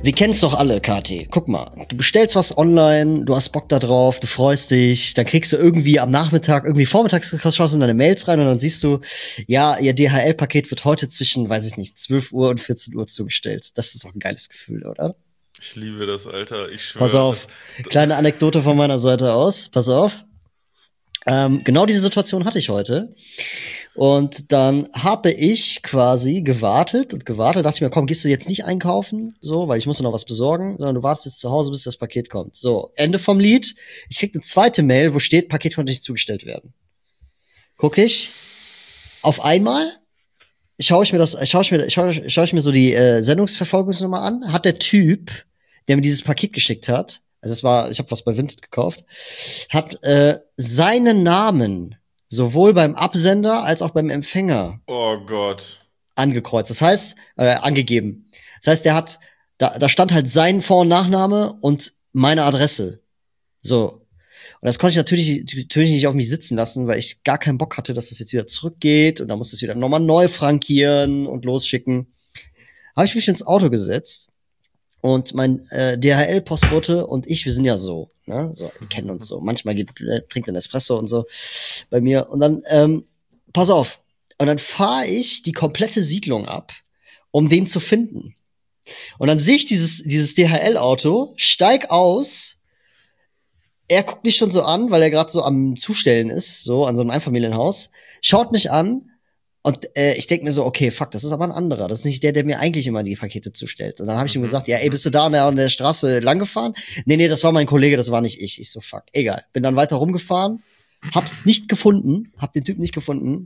Wir kennen's doch alle, Kathi. Guck mal, du bestellst was online, du hast Bock da drauf, du freust dich, dann kriegst du irgendwie am Nachmittag, irgendwie vormittags schaust du in deine Mails rein und dann siehst du, ja, ihr DHL-Paket wird heute zwischen, weiß ich nicht, 12 Uhr und 14 Uhr zugestellt. Das ist doch ein geiles Gefühl, oder? Ich liebe das, Alter. Ich Pass schwöre. auf, kleine Anekdote von meiner Seite aus. Pass auf. Genau diese Situation hatte ich heute. Und dann habe ich quasi gewartet, dachte ich mir, komm, gehst du jetzt nicht einkaufen, so, weil ich muss noch was besorgen, sondern du wartest jetzt zu Hause, bis das Paket kommt. So, Ende vom Lied. Ich krieg eine zweite Mail, wo steht, Paket konnte nicht zugestellt werden. Guck ich, auf einmal schaue ich mir so die Sendungsverfolgungsnummer an, hat der Typ, der mir dieses Paket geschickt hat, also ich habe was bei Vinted gekauft, hat seinen Namen sowohl beim Absender als auch beim Empfänger Oh Gott. angekreuzt. Das heißt, angegeben. Das heißt, da stand halt sein Vor- und Nachname und meine Adresse. So. Und das konnte ich natürlich nicht auf mich sitzen lassen, weil ich gar keinen Bock hatte, dass das jetzt wieder zurückgeht und dann musste es wieder nochmal neu frankieren und losschicken. Habe ich mich ins Auto gesetzt und mein DHL-Postbote und ich, wir sind ja so, ne? So, wir kennen uns so. Manchmal trinkt er Espresso und so bei mir. Und dann, pass auf. Und dann fahre ich die komplette Siedlung ab, um den zu finden. Und dann sehe ich dieses DHL-Auto, steig aus. Er guckt mich schon so an, weil er gerade so am Zustellen ist, so an so einem Einfamilienhaus. Schaut mich an. Und ich denke mir so, okay, fuck, das ist aber ein anderer. Das ist nicht der mir eigentlich immer die Pakete zustellt. Und dann habe ich ihm gesagt, ja, ey, bist du da an der Straße langgefahren? Nee, das war mein Kollege, das war nicht ich. Ich so, fuck, egal. Bin dann weiter rumgefahren, hab's nicht gefunden, hab den Typ nicht gefunden.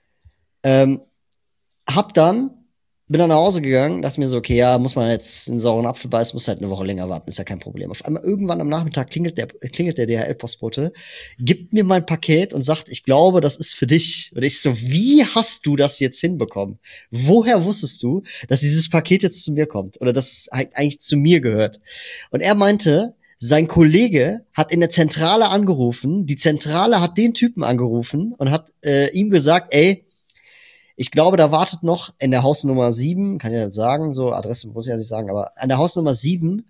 Bin dann nach Hause gegangen, dachte mir so, okay, ja, muss man jetzt einen sauren Apfel beißen, muss halt eine Woche länger warten, ist ja kein Problem. Auf einmal irgendwann am Nachmittag klingelt der DHL-Postbote, gibt mir mein Paket und sagt, ich glaube, das ist für dich. Und ich so, wie hast du das jetzt hinbekommen? Woher wusstest du, dass dieses Paket jetzt zu mir kommt? Oder dass es eigentlich zu mir gehört? Und er meinte, sein Kollege hat in der Zentrale angerufen, die Zentrale hat den Typen angerufen und hat ihm gesagt, ey, ich glaube, da wartet noch in der Hausnummer 7, kann ich ja nicht sagen, so Adresse muss ich ja nicht sagen, aber an der Hausnummer 7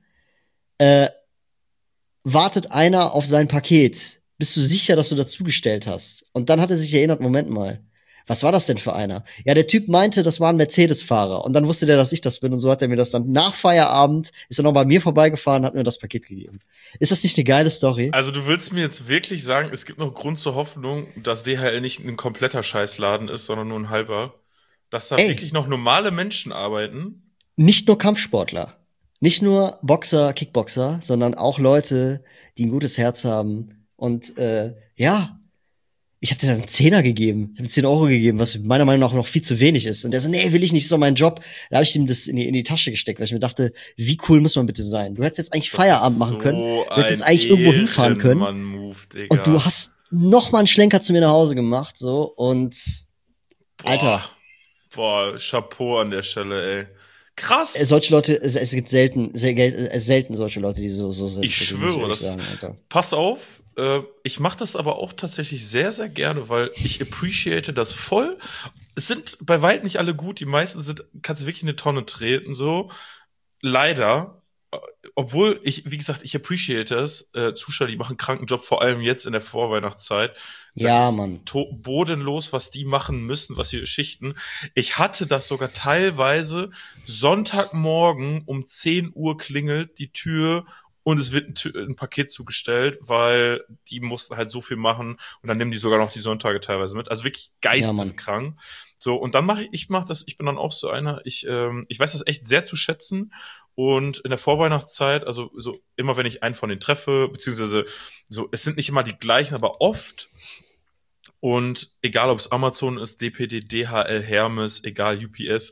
wartet einer auf sein Paket. Bist du sicher, dass du dazugestellt hast? Und dann hat er sich erinnert, Moment mal, was war das denn für einer? Ja, der Typ meinte, das war ein Mercedes-Fahrer. Und dann wusste der, dass ich das bin. Und so hat er mir das dann nach Feierabend, ist er noch bei mir vorbeigefahren, hat mir das Paket gegeben. Ist das nicht eine geile Story? Also du willst mir jetzt wirklich sagen, es gibt noch Grund zur Hoffnung, dass DHL nicht ein kompletter Scheißladen ist, sondern nur ein halber? Dass da wirklich noch normale Menschen arbeiten? Nicht nur Kampfsportler. Nicht nur Boxer, Kickboxer, sondern auch Leute, die ein gutes Herz haben. Und ja, ich habe dir dann einen Zehner gegeben. Ich habe 10 Euro gegeben, was meiner Meinung nach noch viel zu wenig ist. Und der so, nee, will ich nicht, ist doch mein Job. Da habe ich ihm das in die Tasche gesteckt, weil ich mir dachte, wie cool muss man bitte sein? Du hättest jetzt eigentlich Feierabend machen können. Du hättest jetzt eigentlich irgendwo hinfahren können. Move, Digga. Und du hast noch mal einen Schlenker zu mir nach Hause gemacht, so. Und Alter. Boah, Chapeau an der Stelle, ey. Krass. Solche Leute, es gibt selten solche Leute, die so sind. Ich schwöre, pass auf, ich mache das aber auch tatsächlich sehr, sehr gerne, weil ich appreciate das voll. Es sind bei weitem nicht alle gut, die meisten kannst du wirklich eine Tonne treten, so. Leider, obwohl wie gesagt, ich appreciate es, Zuschauer, die machen einen kranken Job, vor allem jetzt in der Vorweihnachtszeit. Ja, Mann. Bodenlos, was die machen müssen, was die Schichten. Ich hatte das sogar teilweise Sonntagmorgen um 10 Uhr klingelt die Tür und es wird ein Paket zugestellt, weil die mussten halt so viel machen und dann nehmen die sogar noch die Sonntage teilweise mit. Also wirklich geisteskrank. Ja, so, und dann ich bin dann auch so einer, ich weiß das echt sehr zu schätzen. Und in der Vorweihnachtszeit, also so immer wenn ich einen von denen treffe, beziehungsweise so, es sind nicht immer die gleichen, aber oft. Und egal, ob es Amazon ist, DPD, DHL, Hermes, egal, UPS,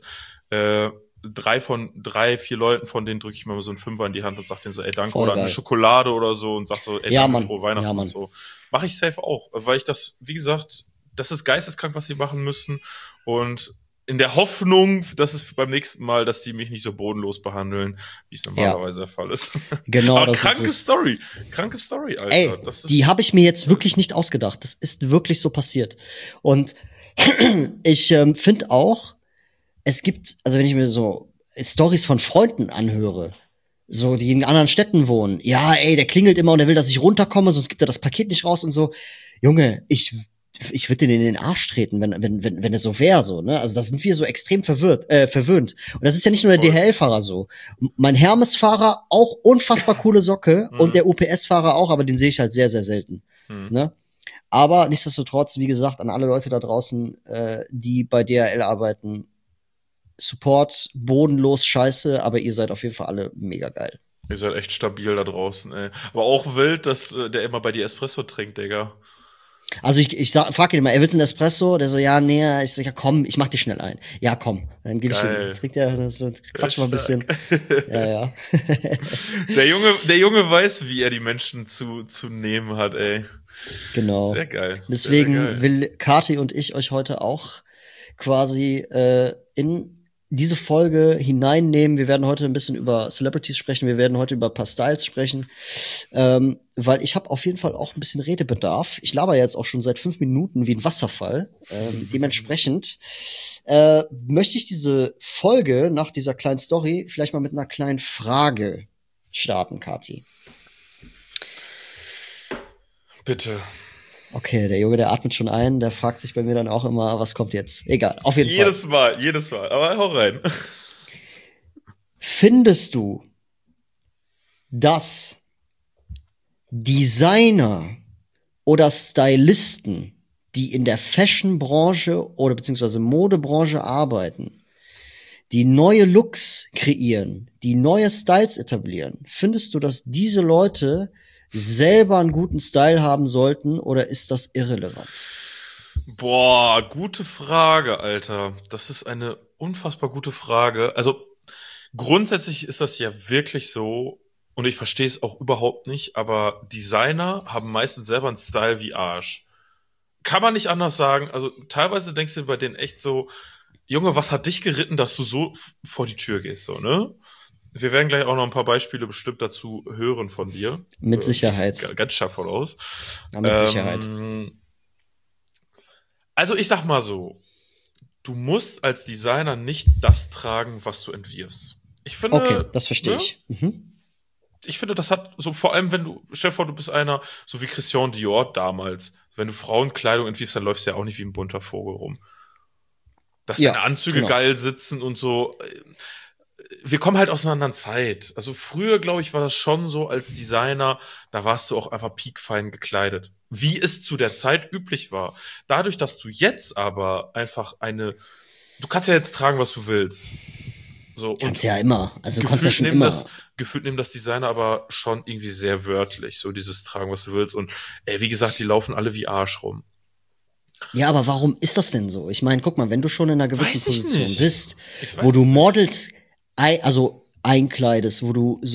4 Leuten, von denen drücke ich mal so einen Fünfer in die Hand und sag denen so, ey, danke, Voll oder geil. eine Schokolade oder so und sag so, ey, ja, danke, Mann. frohe Weihnachten Ja, Mann. und so. Mache ich safe auch, weil ich das, wie gesagt, das ist geisteskrank, was sie machen müssen. Und in der Hoffnung, dass es beim nächsten Mal, dass die mich nicht so bodenlos behandeln, wie es normalerweise der Fall ist. Genau. Aber kranke Story, Alter. Ey, die habe ich mir jetzt wirklich nicht ausgedacht. Das ist wirklich so passiert. Und ich finde auch, es gibt, also wenn ich mir so Stories von Freunden anhöre, So, die in anderen Städten wohnen. Ja, ey, der klingelt immer und der will, dass ich runterkomme, sonst gibt er das Paket nicht raus und so. Junge, ich würde den in den Arsch treten, wenn es so wäre, so, ne? Also da sind wir so extrem verwöhnt. Und das ist ja nicht nur der Voll. DHL-Fahrer so. Mein Hermes-Fahrer auch unfassbar coole Socke und der UPS-Fahrer auch, aber den sehe ich halt sehr, sehr selten. Ne? Aber nichtsdestotrotz, wie gesagt, an alle Leute da draußen, die bei DHL arbeiten, Support, bodenlos scheiße, aber ihr seid auf jeden Fall alle mega geil. Ihr seid echt stabil da draußen, ey. Aber auch wild, dass der immer bei dir Espresso trinkt, Digga. Also frag ihn immer, er will's einen Espresso? Der so, ja, nee, ich so, ja komm, ich mach dir schnell ein. Ja, komm. Dann gebe ich ihm, trinkt er, quatsch mal ein bisschen. Ja, ja. Der Junge weiß, wie er die Menschen zu nehmen hat, ey. Genau. Sehr geil. Deswegen sehr geil. will Kati und ich euch heute auch quasi in diese Folge hineinnehmen. Wir werden heute ein bisschen über Celebrities sprechen. Wir werden heute über ein paar Styles sprechen. Weil ich habe auf jeden Fall auch ein bisschen Redebedarf. Ich laber jetzt auch schon seit 5 Minuten wie ein Wasserfall. Dementsprechend möchte ich diese Folge nach dieser kleinen Story vielleicht mal mit einer kleinen Frage starten, Kati. Bitte. Okay, der Junge, der atmet schon ein, der fragt sich bei mir dann auch immer, was kommt jetzt? Egal, auf jeden Fall. Jedes Mal, aber hau rein. Findest du, dass Designer oder Stylisten, die in der Fashion-Branche oder beziehungsweise Modebranche arbeiten, die neue Looks kreieren, die neue Styles etablieren, findest du, dass diese Leute selber einen guten Style haben sollten oder ist das irrelevant? Boah, gute Frage, Alter. Das ist eine unfassbar gute Frage. Also grundsätzlich ist das ja wirklich so, und ich verstehe es auch überhaupt nicht, aber Designer haben meistens selber einen Style wie Arsch. Kann man nicht anders sagen. Also teilweise denkst du bei denen echt so, Junge, was hat dich geritten, dass du so vor die Tür gehst, so, ne? Wir werden gleich auch noch ein paar Beispiele bestimmt dazu hören von dir. Mit Sicherheit. Ganz scharf voraus. Ja, mit Sicherheit. Also ich sag mal so, du musst als Designer nicht das tragen, was du entwirfst. Ich finde, okay, das verstehe ich. Ich finde, das hat so, vor allem wenn du, Chef, du bist einer, so wie Christian Dior damals, wenn du Frauenkleidung entwirfst, dann läufst du ja auch nicht wie ein bunter Vogel rum. Dass deine Anzüge geil sitzen und so. Wir kommen halt aus einer anderen Zeit. Also früher, glaube ich, war das schon so als Designer, da warst du auch einfach piekfein gekleidet. Wie es zu der Zeit üblich war. Dadurch, dass du jetzt aber einfach du kannst ja jetzt tragen, was du willst. So, kannst ja immer. Also du kannst ja schon immer. Gefühlt nehmen das Designer aber schon irgendwie sehr wörtlich. So dieses tragen, was du willst. Und wie gesagt, die laufen alle wie Arsch rum. Ja, aber warum ist das denn so? Ich meine, guck mal, wenn du schon in einer gewissen Position bist, wo du Models einkleidest, wo du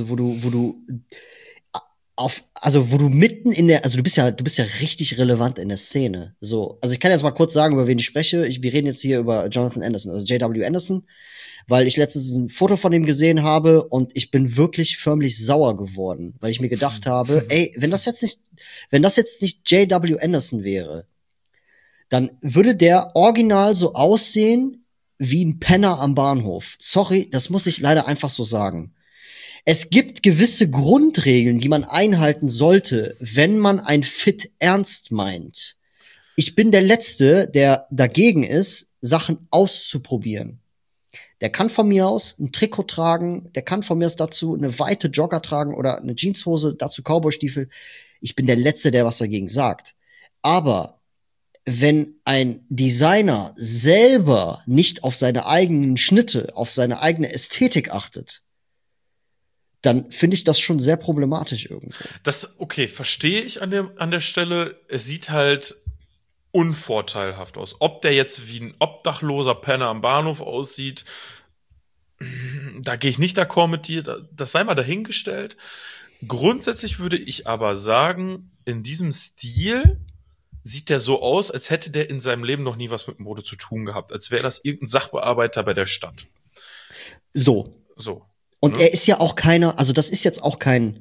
mitten in der, also du bist ja richtig relevant in der Szene. So, also ich kann jetzt mal kurz sagen, über wen ich spreche. Wir reden jetzt hier über Jonathan Anderson, also J.W. Anderson, weil ich letztens ein Foto von ihm gesehen habe und ich bin wirklich förmlich sauer geworden, weil ich mir gedacht habe, ey, wenn das jetzt nicht J.W. Anderson wäre, dann würde der original so aussehen wie ein Penner am Bahnhof. Sorry, das muss ich leider einfach so sagen. Es gibt gewisse Grundregeln, die man einhalten sollte, wenn man ein Fit ernst meint. Ich bin der Letzte, der dagegen ist, Sachen auszuprobieren. Der kann von mir aus ein Trikot tragen, der kann von mir aus dazu eine weite Jogger tragen oder eine Jeanshose, dazu Cowboystiefel. Ich bin der Letzte, der was dagegen sagt. Aber wenn ein Designer selber nicht auf seine eigenen Schnitte, auf seine eigene Ästhetik achtet, dann finde ich das schon sehr problematisch irgendwo. Okay, verstehe ich an der Stelle. Es sieht halt unvorteilhaft aus. Ob der jetzt wie ein obdachloser Penner am Bahnhof aussieht, da gehe ich nicht d'accord mit dir. Das sei mal dahingestellt. Grundsätzlich würde ich aber sagen, in diesem Stil sieht der so aus, als hätte der in seinem Leben noch nie was mit Mode zu tun gehabt. Als wäre das irgendein Sachbearbeiter bei der Stadt. So. Und er ist ja auch keiner, also das ist jetzt auch kein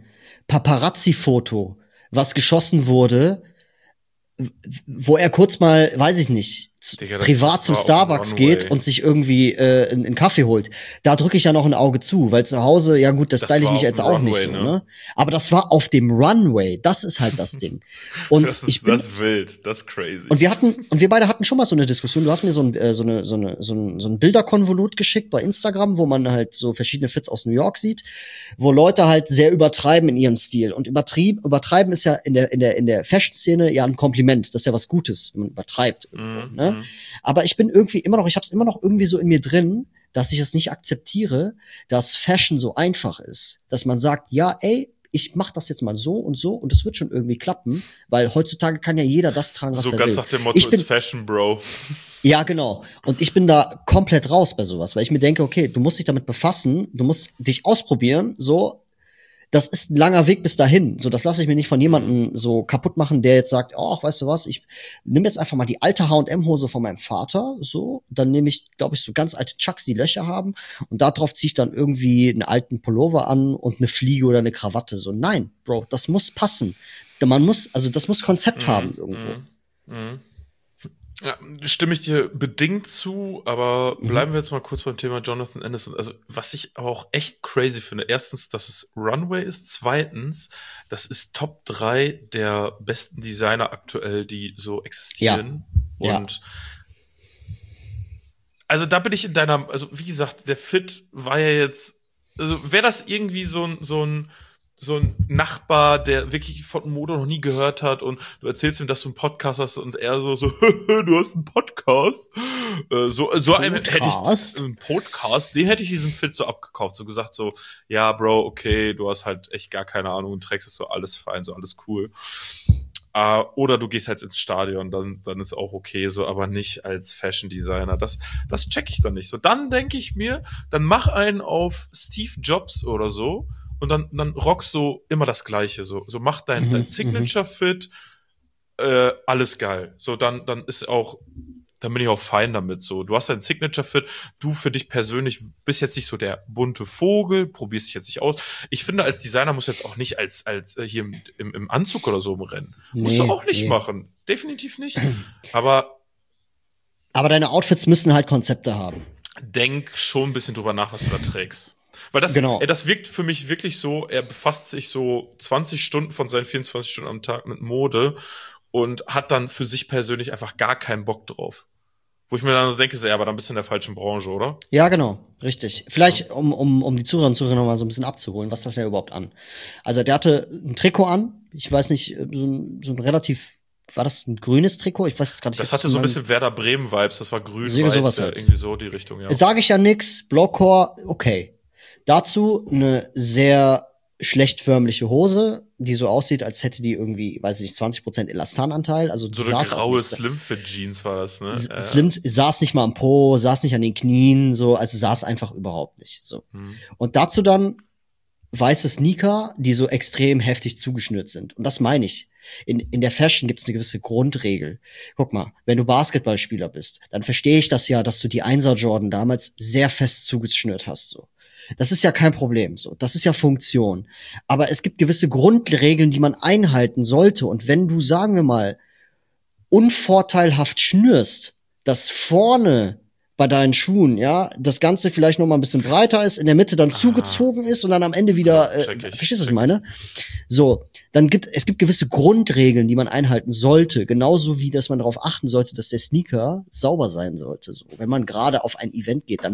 Paparazzi-Foto, was geschossen wurde, wo er kurz mal, weiß ich nicht, Digga, privat zum war auf dem Starbucks geht Runway. und sich irgendwie einen Kaffee holt. Da drücke ich ja noch ein Auge zu, weil zu Hause, ja gut, das Das style ich war mich auf jetzt dem auch nicht Runway, so, ne? ne? Aber das war auf dem Runway. Das ist halt das Ding. Und Das ich ist bin, wild, das ist crazy. und wir beide hatten schon mal so eine Diskussion. Du hast mir so ein Bilderkonvolut geschickt bei Instagram, wo man halt so verschiedene Fits aus New York sieht, wo Leute halt sehr übertreiben in ihrem Stil. Und übertreiben ist ja in der Fashion-Szene ja ein Kompliment. Das ist ja was Gutes, wenn man übertreibt irgendwo, ne? Mhm. Aber ich bin irgendwie immer noch, ich hab's immer noch irgendwie so in mir drin, dass ich es nicht akzeptiere, dass Fashion so einfach ist. Dass man sagt, ja, ey, ich mach das jetzt mal so und es wird schon irgendwie klappen, weil heutzutage kann ja jeder das tragen, was So er ganz will. nach dem Motto, Ich bin, it's Fashion, Bro. ja, genau. Und ich bin da komplett raus bei sowas, weil ich mir denke, okay, du musst dich damit befassen, du musst dich ausprobieren, so. Das ist ein langer Weg bis dahin. So, das lasse ich mir nicht von jemandem so kaputt machen, der jetzt sagt, oh, weißt du was, ich nehme jetzt einfach mal die alte H&M-Hose von meinem Vater, so, dann nehme ich, glaube ich, so ganz alte Chucks, die Löcher haben, und darauf ziehe ich dann irgendwie einen alten Pullover an und eine Fliege oder eine Krawatte. So, nein, Bro, das muss passen. Das muss Konzept haben irgendwo. Mhm. Ja, stimme ich dir bedingt zu, aber Mhm. bleiben wir jetzt mal kurz beim Thema Jonathan Anderson. Also, was ich aber auch echt crazy finde, erstens, dass es Runway ist, zweitens, das ist Top 3 der besten Designer aktuell, die so Ja, existieren. ja. Und also da bin ich also wie gesagt, der Fit war ja jetzt, also wäre das irgendwie so ein Nachbar, der wirklich von Mode noch nie gehört hat und du erzählst ihm, dass du einen Podcast hast und er so, du hast einen Podcast? So einem hätte ich Podcast? einen Podcast, den hätte ich diesen Fit so abgekauft, so gesagt so, ja, Bro, okay, du hast halt echt gar keine Ahnung und trägst es so alles fein, so alles cool. Oder du gehst halt ins Stadion, dann ist auch okay, so, aber nicht als Fashion Designer. Das check ich dann nicht. So, dann denke ich mir, dann mach einen auf Steve Jobs oder so und dann rockst du immer das Gleiche. So mach dein Mhm, mhm. Signature-Fit, alles geil. So, dann ist auch, dann bin ich auch fein damit. So, du hast dein Signature-Fit, du für dich persönlich bist jetzt nicht so der bunte Vogel, probierst dich jetzt nicht aus. Ich finde, als Designer musst du jetzt auch nicht als hier im Anzug oder so im Rennen. Musst du Nee, auch nicht nee. machen. Definitiv nicht. Aber Aber deine Outfits müssen halt Konzepte haben. denk schon ein bisschen drüber nach, was du da trägst. Weil Genau. das wirkt für mich wirklich so, er befasst sich so 20 Stunden von seinen 24 Stunden am Tag mit Mode und hat dann für sich persönlich einfach gar keinen Bock drauf. Wo ich mir dann so denke, so, ja, aber dann bist du in der falschen Branche, oder? Ja, genau, richtig. Vielleicht, um die Zuhörer und Zuhörer noch mal so ein bisschen abzuholen, was hat er überhaupt an? Also, der hatte ein Trikot an, ich weiß nicht, so ein relativ, war das ein grünes Trikot? Ich weiß jetzt gar nicht, Das ich hab's hatte in so ein meinem, bisschen Werder Bremen-Vibes, das war grün-weiß, sowas ja, halt. irgendwie so die Richtung, ja. Sage ich ja nix, Blockcore, okay. Dazu eine sehr schlecht förmliche Hose, die so aussieht, als hätte die irgendwie, weiß ich nicht, 20% Elastananteil, also So eine saß auch graue nicht. Slimfit-Jeans war das, ne? Slim saß nicht mal am Po, saß nicht an den Knien, so, also saß einfach überhaupt nicht, so. Hm. Und dazu dann weiße Sneaker, die so extrem heftig zugeschnürt sind. Und das meine ich. In der Fashion gibt es eine gewisse Grundregel. Guck mal, wenn du Basketballspieler bist, dann verstehe ich das ja, dass du die 1er Jordan damals sehr fest zugeschnürt hast, so. Das ist ja kein Problem, so. Das ist ja Funktion. Aber es gibt gewisse Grundregeln, die man einhalten sollte. Und wenn du, sagen wir mal, unvorteilhaft schnürst, dass vorne bei deinen Schuhen, ja, das Ganze vielleicht noch mal ein bisschen breiter ist, in der Mitte dann Ah, zugezogen ist und dann am Ende ja, wieder, check ich. verstehst du, was ich Check meine? So, es gibt gewisse Grundregeln, die man einhalten sollte, genauso wie, dass man darauf achten sollte, dass der Sneaker sauber sein sollte. So, wenn man gerade auf ein Event geht,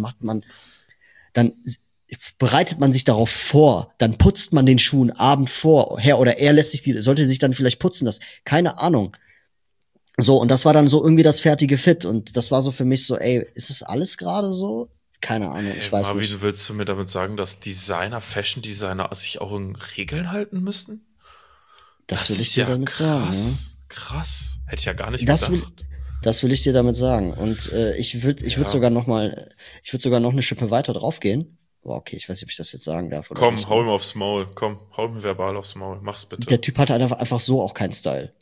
dann bereitet man sich darauf vor, dann putzt man den Schuhen Abend vorher oder er sollte sich dann vielleicht putzen lassen, keine Ahnung. So, und das war dann so irgendwie das fertige Fit. Und das war so für mich so, ey, ist es alles gerade so? Keine Ahnung, Hey, ich weiß Marvin, nicht. willst du mir damit sagen, dass Designer, Fashion-Designer sich auch in Regeln halten müssen? Das Das will ich ist dir ja damit sagen, ja. krass. Krass. Hätte ich ja gar nicht Das will, gedacht. das will ich dir damit sagen. Und ich würde Ja. sogar noch mal, ich würde sogar noch eine Schippe weiter draufgehen. Boah, okay, ich weiß nicht, ob ich das jetzt sagen darf oder Komm, nicht, hau ne? ihm aufs Maul. Komm, hau ihm verbal aufs Maul. Mach's bitte. Der Typ hat einfach so auch keinen Style.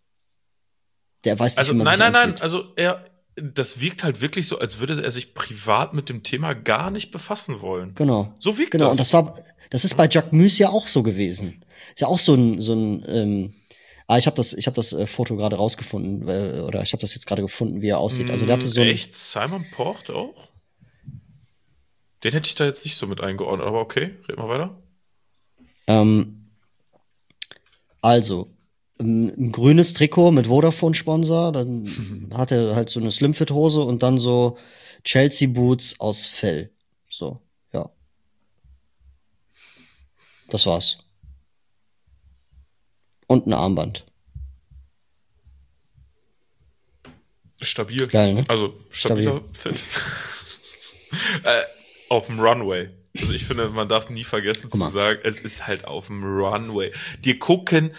Der weiß nicht, Also, wie man sich nein. anzieht. Also, das wirkt halt wirklich so, als würde er sich privat mit dem Thema gar nicht befassen wollen. Genau. So wirkt Genau. Und das. das ist bei Jacques Mus ja auch so gewesen. Ist ja auch so ein Ich hab das Foto gerade rausgefunden, oder ich habe das jetzt gerade gefunden, wie er aussieht. Also der hatte so ein, Echt? Simon Port auch? Den hätte ich da jetzt nicht so mit eingeordnet, aber okay, red mal weiter. ähm, also ein grünes Trikot mit Vodafone-Sponsor, dann hat er halt so eine Slimfit-Hose und dann so Chelsea-Boots aus Fell. So, ja, das war's. Und ein Armband. Stabil. Geil, ne? Also stabiler Fit. äh, auf dem Runway. Also ich finde, man darf nie vergessen Guck zu mal. sagen, es ist halt auf dem Runway. Dir gucken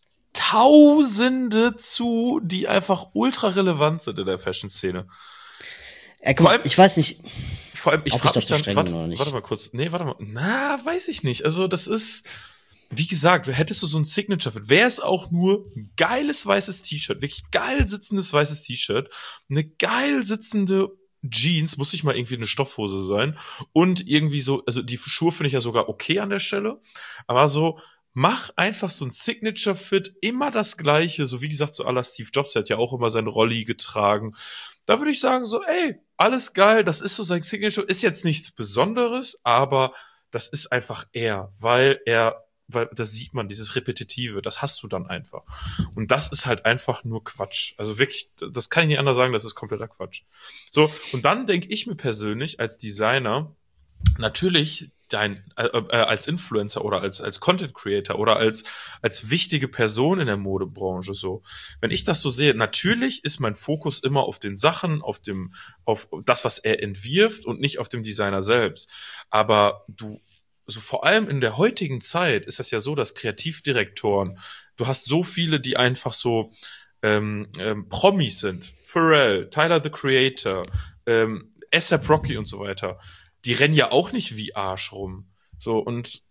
Tausende zu, die einfach ultra relevant sind in der Fashion-Szene. Guck Vor mal, allem, ich weiß nicht, vor allem, ich ob ich frage mich dazu dann, streng bin oder warte nicht. mal kurz, nee, warte mal, na, weiß ich nicht. Also das ist, wie gesagt, hättest du so ein Signature-Fit, wäre es auch nur ein geiles weißes T-Shirt, wirklich geil sitzendes weißes T-Shirt, eine geil sitzende Jeans, muss nicht mal irgendwie eine Stoffhose sein und irgendwie so, also die Schuhe finde ich ja sogar okay an der Stelle, aber so, mach einfach so ein Signature-Fit, immer das Gleiche, so wie gesagt, so à la Steve Jobs, der hat ja auch immer seinen Rolli getragen. Da würde ich sagen, so, ey, alles geil, das ist so sein Signature, ist jetzt nichts Besonderes, aber das ist einfach er, weil das sieht man, dieses Repetitive, das hast du dann einfach. Und das ist halt einfach nur Quatsch. Also wirklich, das kann ich nicht anders sagen, das ist kompletter Quatsch. So, und dann denke ich mir persönlich als Designer, natürlich als Influencer oder als Content Creator oder als wichtige Person in der Modebranche so. Wenn ich das so sehe, natürlich ist mein Fokus immer auf den Sachen, auf das, was er entwirft und nicht auf dem Designer selbst. Aber so vor allem in der heutigen Zeit ist das ja so, dass Kreativdirektoren, du hast so viele, die einfach so Promis sind. Pharrell, Tyler the Creator, A$AP Rocky und so weiter, die rennen ja auch nicht wie Arsch rum. So, und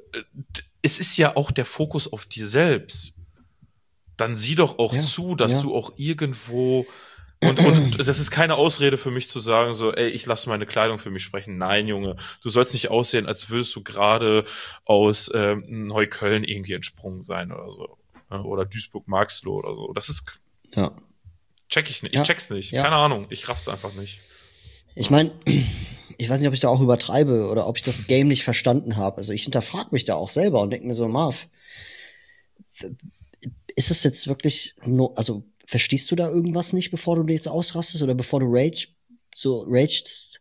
es ist ja auch der Fokus auf dir selbst. Dann sieh doch auch Ja, zu, dass ja. du auch irgendwo. Und das ist keine Ausrede für mich zu sagen, so, ey, ich lasse meine Kleidung für mich sprechen. Nein, Junge, du sollst nicht aussehen, als würdest du gerade aus Neukölln irgendwie entsprungen sein oder so. Oder Duisburg-Marxloh oder so. Das ist, Ja. check ich nicht. Ich Ja. check's nicht. Ja. Keine Ahnung. Ich raff's einfach nicht. Ich meine, ich weiß nicht, ob ich da auch übertreibe oder ob ich das Game nicht verstanden habe. Also ich hinterfrage mich da auch selber und denke mir so, Marv, ist es jetzt wirklich nur, also verstehst du da irgendwas nicht, bevor du jetzt ausrastest oder bevor du ragest?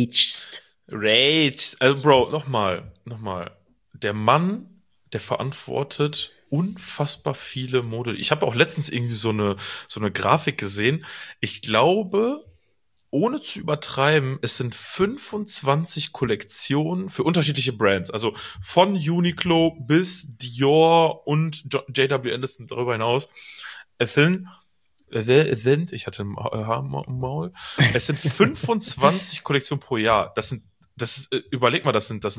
Rage. Also, Bro, nochmal. Der Mann, der verantwortet unfassbar viele Mode. Ich habe auch letztens irgendwie so eine Grafik gesehen. Ich glaube, ohne zu übertreiben, es sind 25 Kollektionen für unterschiedliche Brands. Also von Uniqlo bis Dior und JW Anderson darüber hinaus erfüllen. Ich hatte ein Haar im Maul. Es sind 25 Kollektionen pro Jahr. Überleg mal, das sind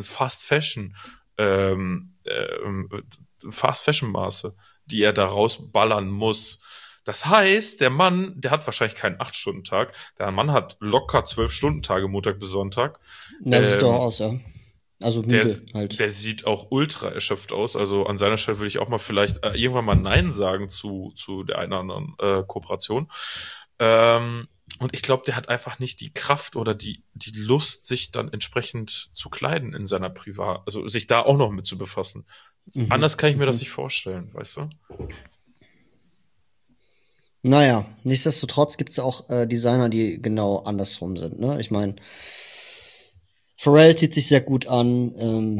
Fast Fashion Maße, die er da rausballern muss. Das heißt, der Mann, der hat wahrscheinlich keinen 8-Stunden-Tag. Der Mann hat locker 12-Stunden-Tage, Montag bis Sonntag. Na, sieht doch Ähm, aus, ja. Also der, müde halt. der sieht auch ultra erschöpft aus. Also an seiner Stelle würde ich auch mal vielleicht irgendwann mal Nein sagen zu der einen oder anderen Kooperation. Und ich glaube, der hat einfach nicht die Kraft oder die Lust, sich dann entsprechend zu kleiden in seiner also sich da auch noch mit zu befassen. Anders kann ich mir das nicht vorstellen, weißt du? Naja, nichtsdestotrotz gibt's auch Designer, die genau andersrum sind. Ne? Ich meine, Pharrell zieht sich sehr gut an.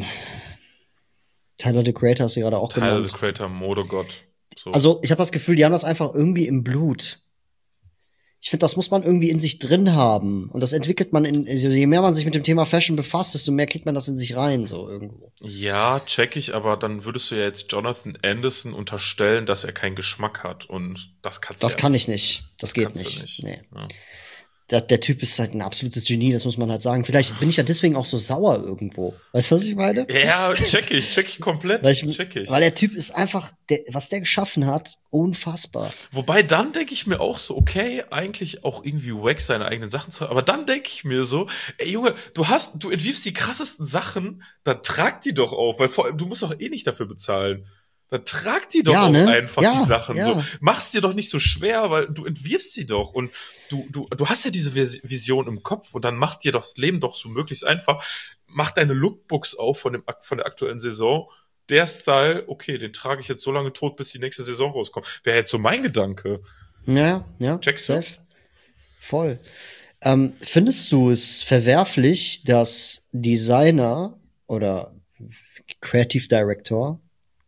Tyler, the Creator hast du gerade auch Tyler, the genannt. Creator, Modegott. So. Also ich habe das Gefühl, die haben das einfach irgendwie im Blut. Ich finde, das muss man irgendwie in sich drin haben. Und das entwickelt man also je mehr man sich mit dem Thema Fashion befasst, desto mehr kriegt man das in sich rein, so irgendwo. Ja, check ich, aber dann würdest du ja jetzt Jonathan Anderson unterstellen, dass er keinen Geschmack hat. Und das kannst du Das ja kann nicht. ich nicht. Das geht Kannst du nicht. nicht. Nee. Ja. Der Typ ist halt ein absolutes Genie, das muss man halt sagen. Vielleicht bin ich ja deswegen auch so sauer irgendwo. Weißt du, was ich meine? Ja, check ich komplett. Check ich. Weil der Typ ist einfach, was der geschaffen hat, unfassbar. Wobei dann denke ich mir auch so, okay, eigentlich auch irgendwie wack seine eigenen Sachen zu haben. Aber dann denke ich mir so, ey Junge, du entwirfst die krassesten Sachen, dann trag die doch auf, weil vor allem, du musst doch eh nicht dafür bezahlen. Dann trag die doch Ja, auch ne? einfach Ja, die Sachen ja. so. Mach's dir doch nicht so schwer, weil du entwirfst sie doch und du hast ja diese Vision im Kopf und dann mach dir doch das Leben doch so möglichst einfach. Mach deine Lookbooks auf von der aktuellen Saison. Der Style, okay, den trage ich jetzt so lange tot, bis die nächste Saison rauskommt. Wäre jetzt so mein Gedanke. Ja, ja, Checkst du? safe. Voll. Findest du es verwerflich, dass Designer oder Creative Director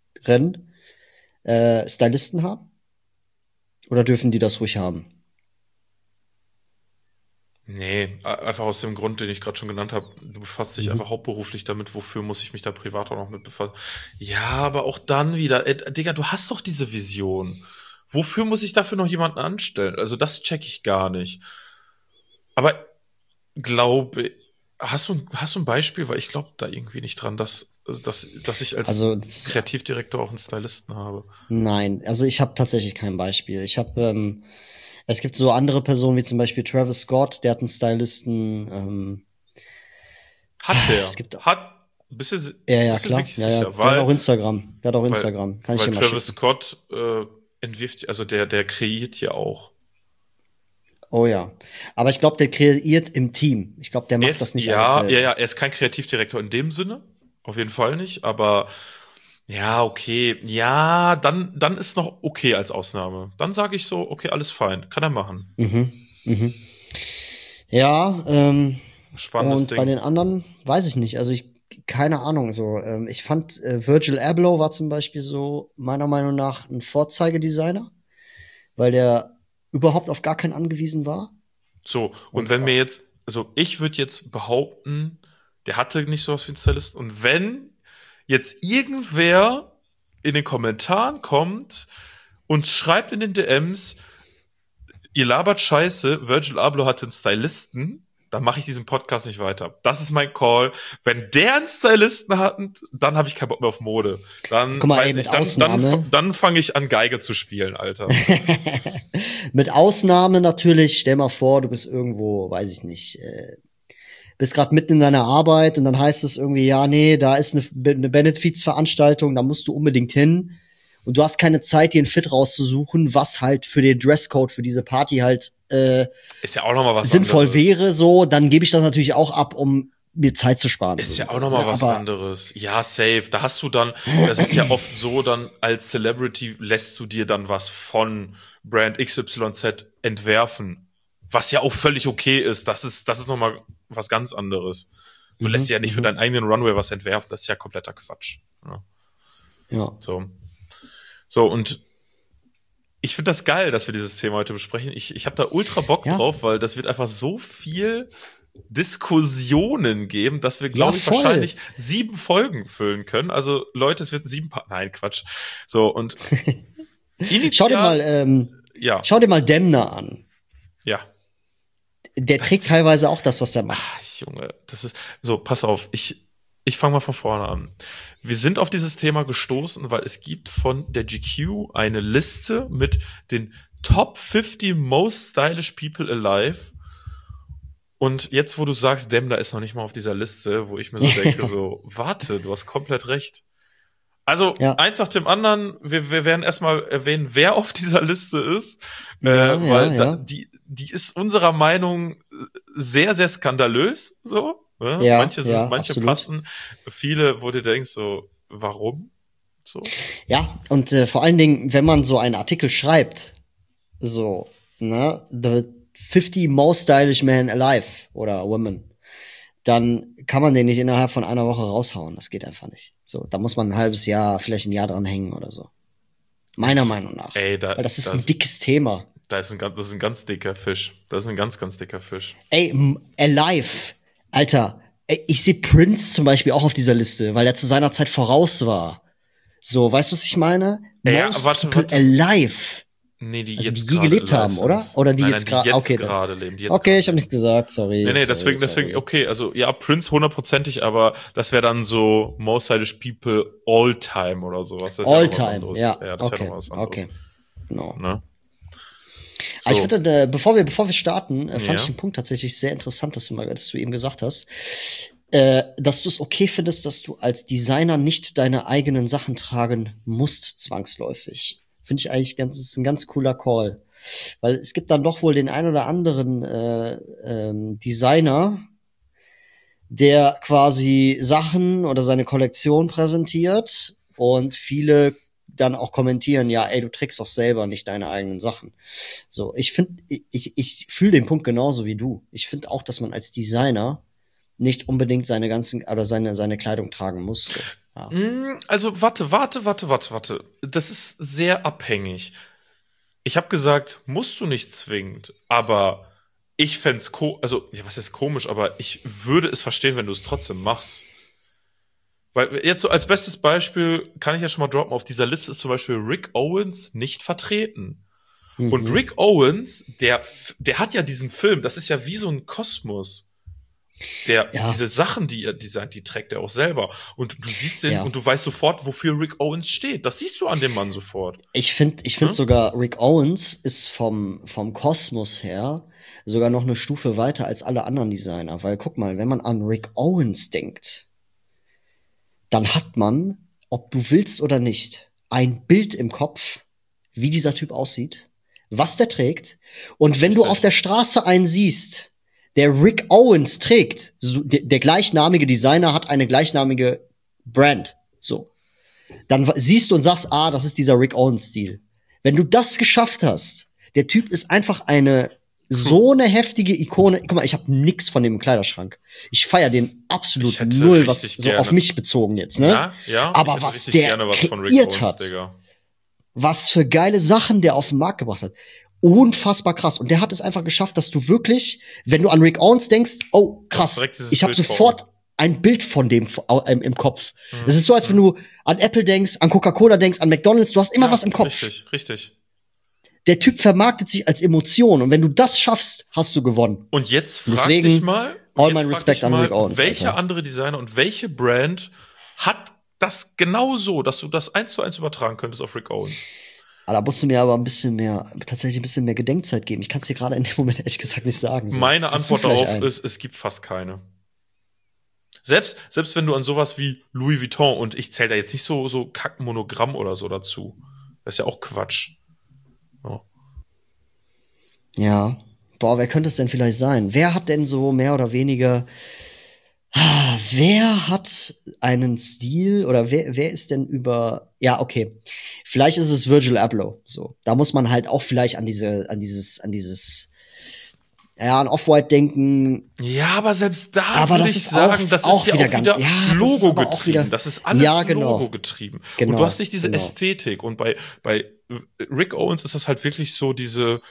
Stylisten haben? Oder dürfen die das ruhig haben? Nee, einfach aus dem Grund, den ich gerade schon genannt habe. Du befasst dich einfach hauptberuflich damit. Wofür muss ich mich da privat auch noch mit befassen? Ja, aber auch dann wieder, Digga, du hast doch diese Vision. Wofür muss ich dafür noch jemanden anstellen? Also das check ich gar nicht. Aber glaube, hast du ein Beispiel? Weil ich glaube da irgendwie nicht dran, dass ich als Also, Kreativdirektor auch einen Stylisten habe. nein, also ich habe tatsächlich kein Beispiel. Es gibt so andere Personen wie zum Beispiel Travis Scott, der hat einen Stylisten. Hat der? Es gibt Bist du, ja bist du klar, wirklich ja ja. sicher? Der hat auch Instagram, Weil, kann ich weil dir mal Travis schicken. Scott entwirft, also der kreiert ja auch. Oh ja, aber ich glaube, der kreiert im Team. Ich glaube, der macht das nicht alles selber. Er ist kein Kreativdirektor in dem Sinne, auf jeden Fall nicht, aber ja, okay, ja, dann ist noch okay als Ausnahme. Dann sage ich so, okay, alles fein, kann er machen. Mhm, mhm. Ja, Spannendes und bei Ding. den anderen weiß ich nicht. Keine Ahnung, so. Ich fand, Virgil Abloh war zum Beispiel so meiner Meinung nach ein Vorzeigedesigner, weil der überhaupt auf gar keinen angewiesen war. So, und Und wenn mir jetzt, also ich würde jetzt behaupten, der hatte nicht sowas wie einen Stylisten. Und wenn jetzt irgendwer in den Kommentaren kommt und schreibt in den DMs, ihr labert Scheiße, Virgil Abloh hatte einen Stylisten, dann mache ich diesen Podcast nicht weiter. Das ist mein Call. Wenn der einen Stylisten hat, dann habe ich keinen Bock mehr auf Mode. Dann, guck mal, ey, weiß mit ich, Ausnahme. dann fange ich an, Geige zu spielen, Alter. Mit Ausnahme natürlich, stell mal vor, du bist irgendwo, weiß ich nicht, bist gerade mitten in deiner Arbeit und dann heißt es irgendwie, ja, nee, da ist eine Benefizveranstaltung, da musst du unbedingt hin. Und du hast keine Zeit, dir ein Fit rauszusuchen, was halt für den Dresscode für diese Party halt Ist ja auch nochmal was sinnvoll anderes. wäre, so, dann gebe ich das natürlich auch ab, um mir Zeit zu sparen. Ist so. ja auch nochmal was Aber anderes. Ja, safe. Da hast du dann, das ist ja oft so, dann als Celebrity lässt du dir dann was von Brand XYZ entwerfen. Was ja auch völlig okay ist. Das ist nochmal was ganz anderes. Du lässt dir ja nicht für deinen eigenen Runway was entwerfen. Das ist ja kompletter Quatsch. Ja. ja. So, und ich finde das geil, dass wir dieses Thema heute besprechen. Ich habe da ultra Bock Ja. drauf, weil das wird einfach so viel Diskussionen geben, dass wir, Ja, glaube ich, voll. wahrscheinlich 7 Folgen füllen können. Also, Leute, es wird 7 Nein, Quatsch. So, und initial, ja, Schau dir mal Demner an. ja. Der trägt teilweise auch das, was er macht. Junge, das ist, so, pass auf, ich fange mal von vorne an. Wir sind auf dieses Thema gestoßen, weil es gibt von der GQ eine Liste mit den Top 50 Most Stylish People Alive. Und jetzt, wo du sagst, Demna ist noch nicht mal auf dieser Liste, wo ich mir so denke, so, warte, du hast komplett recht. Also, Ja. eins nach dem anderen, wir werden erstmal erwähnen, wer auf dieser Liste ist, Ja, weil ja. die ist unserer Meinung sehr, sehr skandalös, so. Ne? Ja, Manche ja, manche absolut. passen, viele, wo du denkst, so, warum? So. Ja, und vor allen Dingen, wenn man so einen Artikel schreibt, so, ne, the 50 most stylish men alive oder women, dann kann man den nicht innerhalb von einer Woche raushauen. Das geht einfach nicht. So, da muss man ein halbes Jahr, vielleicht ein Jahr dran hängen oder so. Meiner Meinung nach. Ey, weil das ist ein dickes Thema. Das ist ein ganz dicker Fisch. Das ist ein ganz, ganz dicker Fisch. Ey, alive. Alter, ey, ich sehe Prince zum Beispiel auch auf dieser Liste, weil er zu seiner Zeit voraus war. So, weißt du, was ich meine? Ja, Most warte. people alive. Nee, die Also jetzt die je gelebt gerade haben, live oder? sind. Oder die Nein, jetzt nein, gerade. Okay, gerade leben. Die jetzt okay, gerade ich habe nichts gesagt, sorry. Nee, sorry, deswegen, okay, also ja, Prince hundertprozentig, aber das wäre dann so Most Stylish People All Time oder sowas. Das All wär noch was time, anderes. ja. Ja, das wäre noch was anderes. Okay, genau. Ne? Aber ich So. finde, bevor wir starten, fand Ja. ich den Punkt tatsächlich sehr interessant, dass du eben gesagt hast. dass du es okay findest, dass du als Designer nicht deine eigenen Sachen tragen musst, zwangsläufig. Finde ich eigentlich ist ein ganz cooler Call. Weil es gibt dann doch wohl den ein oder anderen Designer, der quasi Sachen oder seine Kollektion präsentiert und viele dann auch kommentieren, ja, ey, du trägst doch selber nicht deine eigenen Sachen. So, ich fühle den Punkt genauso wie du. Ich finde auch, dass man als Designer nicht unbedingt seine ganzen oder seine Kleidung tragen muss. So. Ja. Also, warte. Das ist sehr abhängig. Ich habe gesagt, musst du nicht zwingend, aber ich fänd's also, ja, was ist komisch, aber ich würde es verstehen, wenn du es trotzdem machst. Weil jetzt so als bestes Beispiel kann ich ja schon mal droppen, auf dieser Liste ist zum Beispiel Rick Owens nicht vertreten. Und Rick Owens, der hat ja diesen Film, das ist ja wie so ein Kosmos. Diese Sachen, die er designt, die trägt er auch selber. Und du siehst den und du weißt sofort, wofür Rick Owens steht. Das siehst du an dem Mann sofort. Ich find sogar, Rick Owens ist vom Kosmos her sogar noch eine Stufe weiter als alle anderen Designer. Weil guck mal, wenn man an Rick Owens denkt, dann hat man, ob du willst oder nicht, ein Bild im Kopf, wie dieser Typ aussieht, was der trägt. Und wenn du auf der Straße einen siehst, der Rick Owens trägt, so, der gleichnamige Designer hat eine gleichnamige Brand, so. Dann siehst du und sagst, das ist dieser Rick Owens-Stil. Wenn du das geschafft hast, der Typ ist einfach so eine heftige Ikone. Guck mal, ich habe nix von dem im Kleiderschrank. Ich feiere den absolut null, was so auf mich bezogen jetzt, ne? Ja, aber was der kreiert hat, Digga. Was für geile Sachen der auf den Markt gebracht hat. Unfassbar krass. Und der hat es einfach geschafft, dass du wirklich, wenn du an Rick Owens denkst, oh, krass, ich habe sofort ein Bild von dem im Kopf. Das ist so, als wenn du an Apple denkst, an Coca-Cola denkst, an McDonald's, du hast immer was im Kopf. Richtig. Der Typ vermarktet sich als Emotion und wenn du das schaffst, hast du gewonnen. Und jetzt frag dich mal, all mein Respekt an Rick Owens. Welcher andere Designer und welche Brand hat das genau so, dass du das 1:1 übertragen könntest auf Rick Owens? Da musst du mir aber tatsächlich ein bisschen mehr Gedenkzeit geben. Ich kann es dir gerade in dem Moment ehrlich gesagt nicht sagen. So. Meine Antwort darauf ist, es gibt fast keine. Selbst wenn du an sowas wie Louis Vuitton, und ich zähle da jetzt nicht so Kackmonogramm oder so dazu. Das ist ja auch Quatsch. Ja. Boah, wer könnte es denn vielleicht sein? Wer hat denn so mehr oder weniger wer hat einen Stil oder wer ist denn ja, okay. Vielleicht ist es Virgil Abloh, so. Da muss man halt auch vielleicht an Off-White denken. Ja, aber selbst da würde ich sagen, das ist ja auch wieder Logo-getrieben. Das ist alles Logo-getrieben. Genau, und du hast nicht diese Ästhetik. Und bei Rick Owens ist das halt wirklich so diese,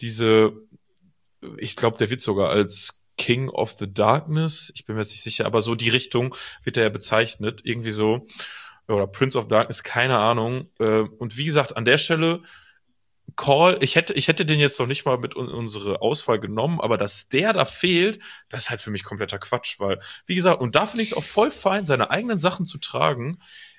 ich glaube, der wird sogar als King of the Darkness, ich bin mir jetzt nicht sicher, aber so die Richtung wird er ja bezeichnet, irgendwie so, oder Prince of Darkness, keine Ahnung. Und wie gesagt, an der Stelle ich hätte den jetzt noch nicht mal mit unsere Auswahl genommen, aber dass der da fehlt, das ist halt für mich kompletter Quatsch, weil, wie gesagt, und da finde ich es auch voll fein, seine eigenen Sachen zu tragen,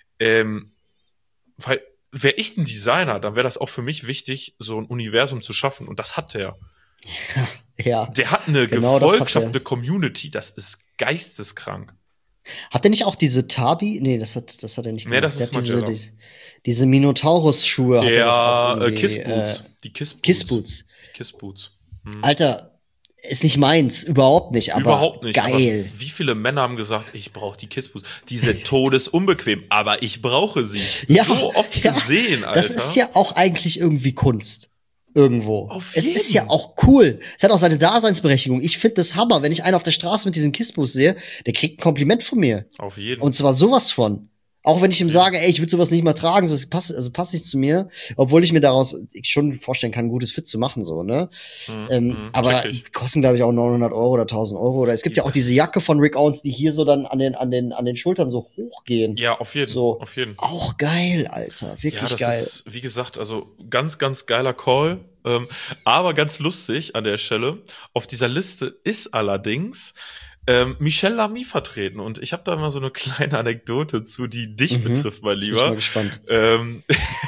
weil, wäre ich ein Designer, dann wäre das auch für mich wichtig, so ein Universum zu schaffen, und das hat der. Ja. Der hat eine Gefolgschaft, eine Community, das ist geisteskrank. Hat der nicht auch diese Tabi? Nee, das hat er nicht gemacht. Nee, das ist Magella. Diese Minotaurus-Schuhe hat er auch Kissboots. Die Kissboots. Alter, ist nicht meins, überhaupt nicht, aber überhaupt nicht, geil. Aber wie viele Männer haben gesagt, ich brauche die Kissboots. Die sind todesunbequem, aber ich brauche sie. Ja, so oft gesehen, Alter. Das ist ja auch eigentlich irgendwie Kunst. Irgendwo. Es ist ja auch cool. Es hat auch seine Daseinsberechtigung. Ich finde das Hammer, wenn ich einen auf der Straße mit diesen Kissbus sehe, der kriegt ein Kompliment von mir. Auf jeden. Und zwar sowas von. Auch wenn ich ihm sage, ey, ich will sowas nicht mal tragen, so, passt nicht zu mir, obwohl ich mir daraus schon vorstellen kann, ein gutes Fit zu machen, so, ne? Aber die kosten, glaube ich, auch 900 € oder 1.000 €. Oder es gibt ja auch diese Jacke von Rick Owens, die hier so dann an den Schultern so hochgehen. Ja, auf jeden. So. Auf jeden. Auch geil, Alter. Wirklich geil. Das ist, wie gesagt, also ganz, ganz geiler Call. Aber ganz lustig an der Stelle. Auf dieser Liste ist allerdings Michel Lamy vertreten, und ich habe da mal so eine kleine Anekdote zu, die dich betrifft, mein Lieber. Bin ich mal gespannt.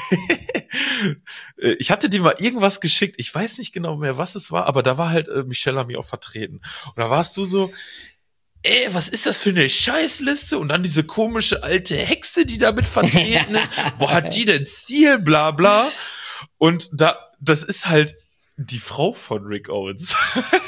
Ich hatte dir mal irgendwas geschickt, ich weiß nicht genau mehr, was es war, aber da war halt Michel Lamy auch vertreten. Und da warst du so, ey, was ist das für eine Scheißliste? Und dann diese komische alte Hexe, die damit vertreten ist. Wo hat die denn Stil? Bla bla. Und das ist halt die Frau von Rick Owens.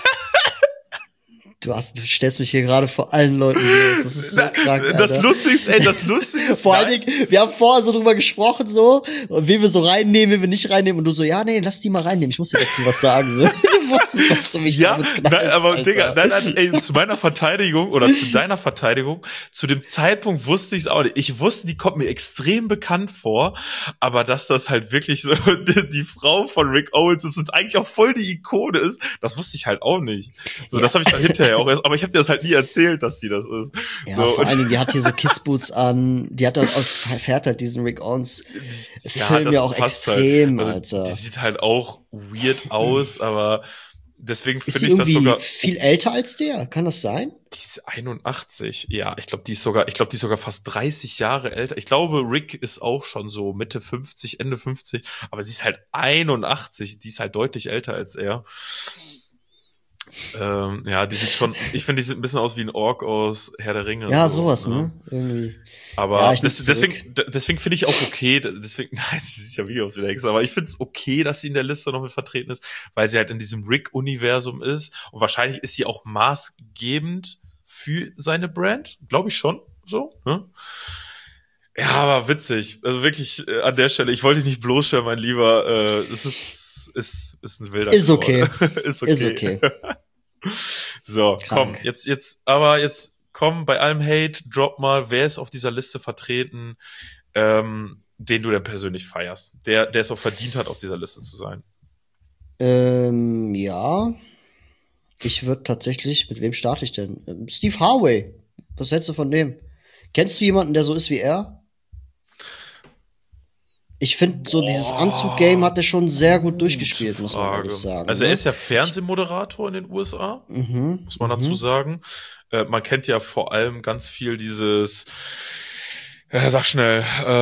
Du stellst mich hier gerade vor allen Leuten los. Das ist so krank, Alter. Das Lustigste. Vor allen Dingen, wir haben vorher so drüber gesprochen, so, und wen wir so reinnehmen, wen wir nicht reinnehmen. Und du so, ja, nee, lass die mal reinnehmen. Ich muss dir dazu was sagen. So. Du wusstest, dass du mich damit knallst, nein, aber Alter. Digga, nein, ey, zu meiner Verteidigung oder zu deiner Verteidigung, zu dem Zeitpunkt wusste ich es auch nicht. Ich wusste, die kommt mir extrem bekannt vor, aber dass das halt wirklich so die Frau von Rick Owens ist und eigentlich auch voll die Ikone ist, das wusste ich halt auch nicht. So, ja. Das habe ich dann hinterher auch erst, aber ich habe dir das halt nie erzählt, dass sie das ist. Ja, so, vor allen Dingen, die hat hier so Kissboots an, die hat dann auch, fährt halt diesen Rick Owens Film ja auch extrem, halt. Also, Alter. die sieht halt auch weird aus, aber deswegen ist finde ich das sogar viel älter als der, kann das sein? Die ist 81, ja, ich glaube, die ist sogar fast 30 Jahre älter. Ich glaube, Rick ist auch schon so Mitte 50, Ende 50, aber sie ist halt 81, die ist halt deutlich älter als er. Ja, die sieht schon, ich finde, die sieht ein bisschen aus wie ein Ork aus Herr der Ringe. Ja, sowas, ne? Irgendwie. Aber ja, deswegen finde ich auch okay, nein, sie sieht ja wie aus wie der Hexe, aber ich finde es okay, dass sie in der Liste noch mit vertreten ist, weil sie halt in diesem Rick-Universum ist und wahrscheinlich ist sie auch maßgebend für seine Brand, glaube ich schon, so, ne? Ja, aber witzig, also wirklich an der Stelle, ich wollte dich nicht bloßstellen, mein Lieber, es ist ein wilder Ist okay. Ist okay. Ist okay. So, Krank. komm, jetzt komm, bei allem Hate, drop mal, wer ist auf dieser Liste vertreten, den du denn persönlich feierst, der es auch verdient hat, auf dieser Liste zu sein. Ja. Ich würde tatsächlich, mit wem starte ich denn? Steve Harvey. Was hältst du von dem? Kennst du jemanden, der so ist wie er? Ich finde, so dieses Anzug-Game hat er schon sehr gut durchgespielt, muss man ehrlich sagen. Also er ist ja Fernsehmoderator in den USA, muss man dazu sagen. Man kennt ja vor allem ganz viel dieses, sag schnell,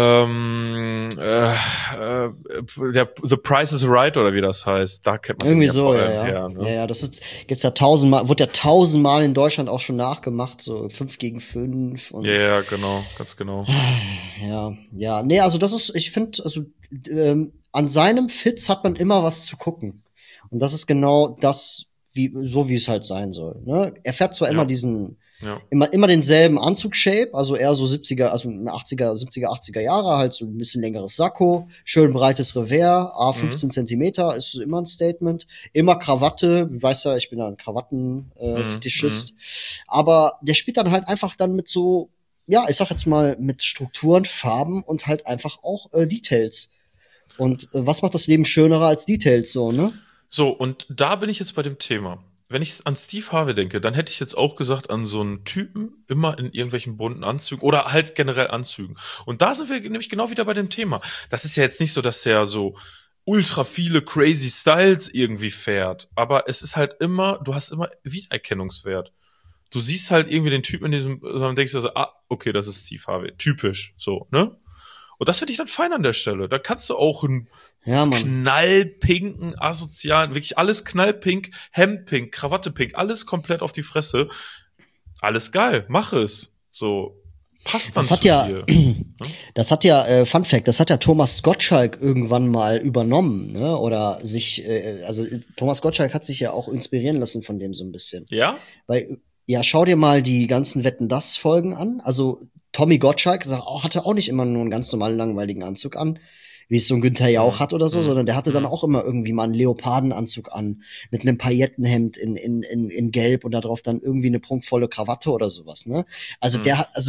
The Price is Right oder wie das heißt. Da kennt man irgendwie ja so, vor allem ja. her. Ne? Ja, das gibt's ja wurde ja 1000-mal in Deutschland auch schon nachgemacht, so 5 gegen 5 und ja, genau, ganz genau. Ja, nee, also das ist, ich finde, also an seinem Fitz hat man immer was zu gucken. Und das ist genau das, wie es halt sein soll. Ne? Er fährt zwar immer diesen, immer denselben Anzug-Shape, also eher so 70er, also 80er, 70er, 80er Jahre, halt so ein bisschen längeres Sakko, schön breites Revers, 15 Zentimeter, ist immer ein Statement. Immer Krawatte, du weißt ja, ich bin ja ein Krawatten-Fetischist. Aber der spielt dann halt einfach dann mit so, ja, ich sag jetzt mal, mit Strukturen, Farben und halt einfach auch Details. Und was macht das Leben schöner als Details, so, ne? So, und da bin ich jetzt bei dem Thema. Wenn ich an Steve Harvey denke, dann hätte ich jetzt auch gesagt, an so einen Typen, immer in irgendwelchen bunten Anzügen oder halt generell Anzügen. Und da sind wir nämlich genau wieder bei dem Thema. Das ist ja jetzt nicht so, dass der so ultra viele crazy Styles irgendwie fährt. Aber es ist halt immer, du hast immer Wiedererkennungswert. Du siehst halt irgendwie den Typen in diesem, dann denkst du so, okay, das ist Steve Harvey. Typisch, so, ne? Und das finde ich dann fein an der Stelle. Da kannst du auch einen knallpinken, asozialen, wirklich alles knallpink, Hemdpink, Krawattepink, alles komplett auf die Fresse. Alles geil, mach es. So, passt dann zu dir. Das hat ja, Fun Fact, das hat ja Thomas Gottschalk irgendwann mal übernommen, ne? Oder sich, also Thomas Gottschalk hat sich ja auch inspirieren lassen von dem so ein bisschen. Ja? Weil, ja, schau dir mal die ganzen Wetten-dass-Folgen an. Also Tommy Gottschalk hatte auch nicht immer nur einen ganz normalen, langweiligen Anzug an, wie es so ein Günther Jauch hat oder so, sondern der hatte dann auch immer irgendwie mal einen Leopardenanzug an, mit einem Paillettenhemd in Gelb und darauf dann irgendwie eine prunkvolle Krawatte oder sowas, ne? Also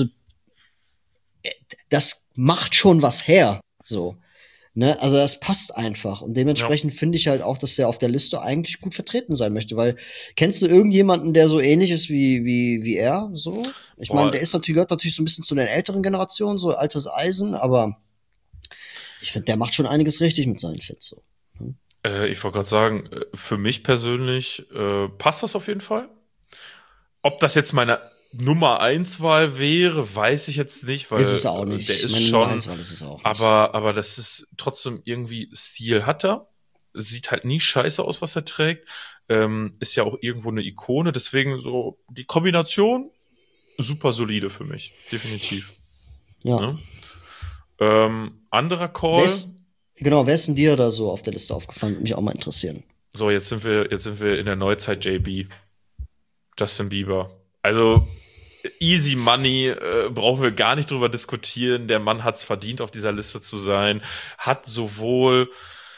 das macht schon was her, so. Ne, also das passt einfach. Und dementsprechend finde ich halt auch, dass der auf der Liste eigentlich gut vertreten sein möchte. Weil, kennst du irgendjemanden, der so ähnlich ist wie er? So? Ich meine, der gehört natürlich so ein bisschen zu den älteren Generationen, so altes Eisen, aber ich finde, der macht schon einiges richtig mit seinen Fits. So. Ich wollte gerade sagen, für mich persönlich passt das auf jeden Fall. Ob das jetzt meine Nummer 1 Wahl wäre, weiß ich jetzt nicht, weil ist es auch nicht. Der ist meine schon, Nummer 1 Wahl ist es auch nicht. aber das ist trotzdem irgendwie Stil hat er. Sieht halt nie scheiße aus, was er trägt. Ist ja auch irgendwo eine Ikone, deswegen so die Kombination super solide für mich, definitiv. Ja. Ne? Anderer Call. Wer ist denn dir da so auf der Liste aufgefallen? Würde mich auch mal interessieren. So, jetzt sind wir in der Neuzeit JB. Justin Bieber. Also easy money, brauchen wir gar nicht drüber diskutieren. Der Mann hat's verdient, auf dieser Liste zu sein. Hat sowohl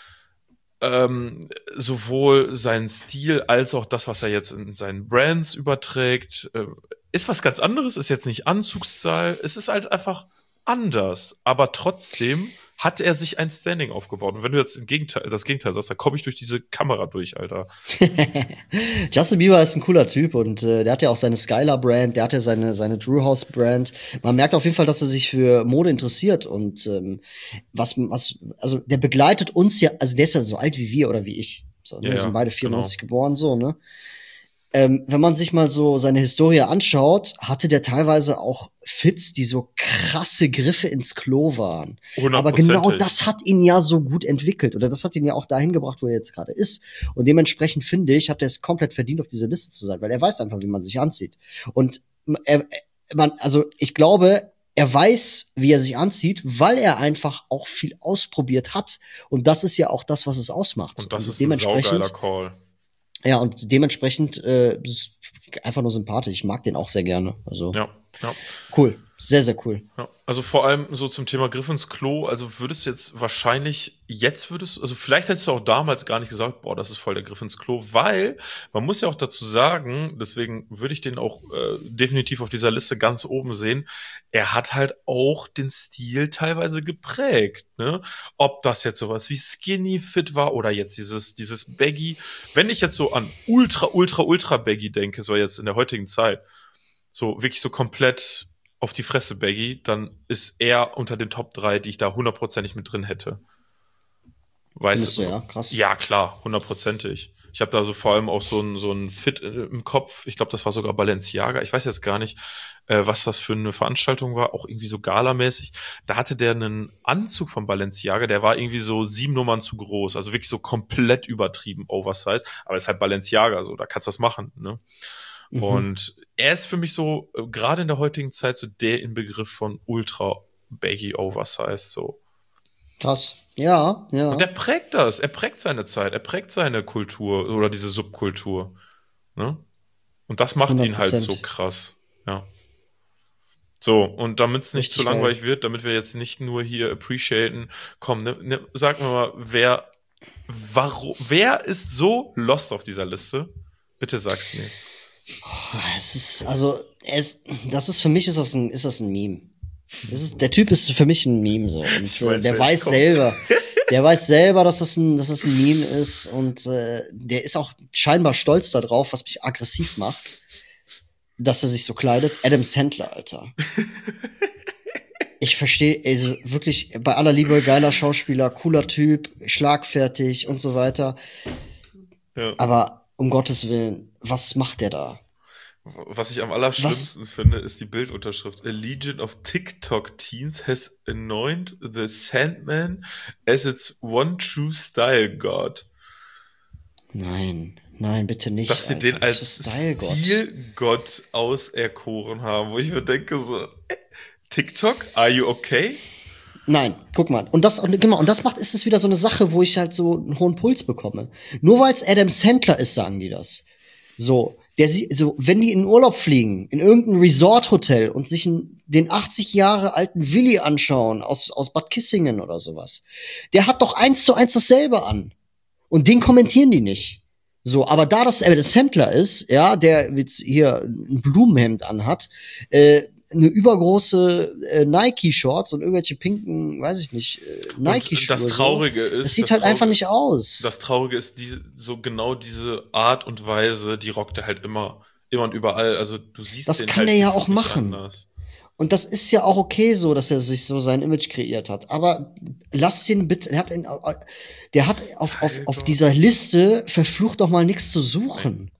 seinen Stil als auch das, was er jetzt in seinen Brands überträgt, ist was ganz anderes, ist jetzt nicht Anzugsstyle, es ist halt einfach anders, aber trotzdem hat er sich ein Standing aufgebaut. Und wenn du jetzt das Gegenteil sagst, dann komme ich durch diese Kamera durch, Alter. Justin Bieber ist ein cooler Typ und der hat ja auch seine Skylar-Brand, der hat ja seine Drew House-Brand. Man merkt auf jeden Fall, dass er sich für Mode interessiert und also der begleitet uns ja, also der ist ja so alt wie wir oder wie ich. So, wir sind beide 94 geboren, so, ne? Wenn man sich mal so seine Historie anschaut, hatte der teilweise auch Fits, die so krasse Griffe ins Klo waren. Aber genau das hat ihn ja so gut entwickelt oder das hat ihn ja auch dahin gebracht, wo er jetzt gerade ist. Und dementsprechend finde ich, hat er es komplett verdient, auf dieser Liste zu sein, weil er weiß einfach, wie man sich anzieht. Und ich glaube, er weiß, wie er sich anzieht, weil er einfach auch viel ausprobiert hat. Und das ist ja auch das, was es ausmacht. Und das ist ein saugeiler Call. Ja, und dementsprechend einfach nur sympathisch. Ich mag den auch sehr gerne. Also ja. Cool. Sehr, sehr cool. Ja, also vor allem so zum Thema Griff ins Klo, also also vielleicht hättest du auch damals gar nicht gesagt, boah, das ist voll der Griff ins Klo, weil man muss ja auch dazu sagen, deswegen würde ich den auch definitiv auf dieser Liste ganz oben sehen, er hat halt auch den Stil teilweise geprägt, ne? Ob das jetzt sowas wie Skinny Fit war oder jetzt dieses Baggy. Wenn ich jetzt so an ultra Baggy denke, so jetzt in der heutigen Zeit, so wirklich so komplett auf die Fresse Baggy, dann ist er unter den Top 3, die ich da 100%ig mit drin hätte. Weißt du? Ja, krass. Ja, klar, 100%ig. Ich habe da so vor allem auch so ein Fit im Kopf. Ich glaube, das war sogar Balenciaga. Ich weiß jetzt gar nicht, was das für eine Veranstaltung war. Auch irgendwie so galamäßig. Da hatte der einen Anzug von Balenciaga. Der war irgendwie so 7 Nummern zu groß. Also wirklich so komplett übertrieben oversized. Aber es ist halt Balenciaga, so. Da kannst du das machen, ne? Mhm. Und er ist für mich so, gerade in der heutigen Zeit, so der Inbegriff von ultra baggy oversized, so. Krass. Ja. Und er prägt das. Er prägt seine Zeit. Er prägt seine Kultur oder diese Subkultur. Ne? Und das macht 100%. Ihn halt so krass. Ja. So, und damit es nicht zu langweilig wird, damit wir jetzt nicht nur hier appreciaten, komm, sag mir mal, wer ist so lost auf dieser Liste? Bitte sag's mir. Für mich ist das ein Meme. Der Typ ist für mich ein Meme so. Und der weiß selber, dass das ein Meme ist. Und der ist auch scheinbar stolz darauf, was mich aggressiv macht, dass er sich so kleidet. Adam Sandler, Alter. Ich verstehe, also wirklich, bei aller Liebe, geiler Schauspieler, cooler Typ, schlagfertig und so weiter. Ja. Aber um Gottes Willen, was macht der da? Was ich am allerschlimmsten finde, ist die Bildunterschrift. A legion of TikTok teens has anointed the Sandman as its one true style god. Nein, bitte nicht. Dass sie den als Stilgott auserkoren haben, wo ich mir denke so, TikTok, are you okay? Nein, guck mal. Und das ist es wieder so eine Sache, wo ich halt so einen hohen Puls bekomme. Nur weil es Adam Sandler ist, sagen die das. So, wenn die in Urlaub fliegen, in irgendein Resort-Hotel und sich den 80 Jahre alten Willi anschauen aus Bad Kissingen oder sowas, der hat doch 1:1 dasselbe an. Und den kommentieren die nicht. So, aber da das Adam Sandler ist, ja, der jetzt hier ein Blumenhemd anhat, eine übergroße Nike-Shorts und irgendwelche pinken, weiß ich nicht, Nike-Schuhe. Das Traurige ist, das sieht halt einfach nicht aus. Das Traurige ist, diese Art und Weise, die rockt er halt immer und überall. Also du siehst das den kann halt er ja auch machen. Anders. Und das ist ja auch okay so, dass er sich so sein Image kreiert hat. Aber lass ihn bitte, der hat auf dieser Liste verflucht doch mal nichts zu suchen.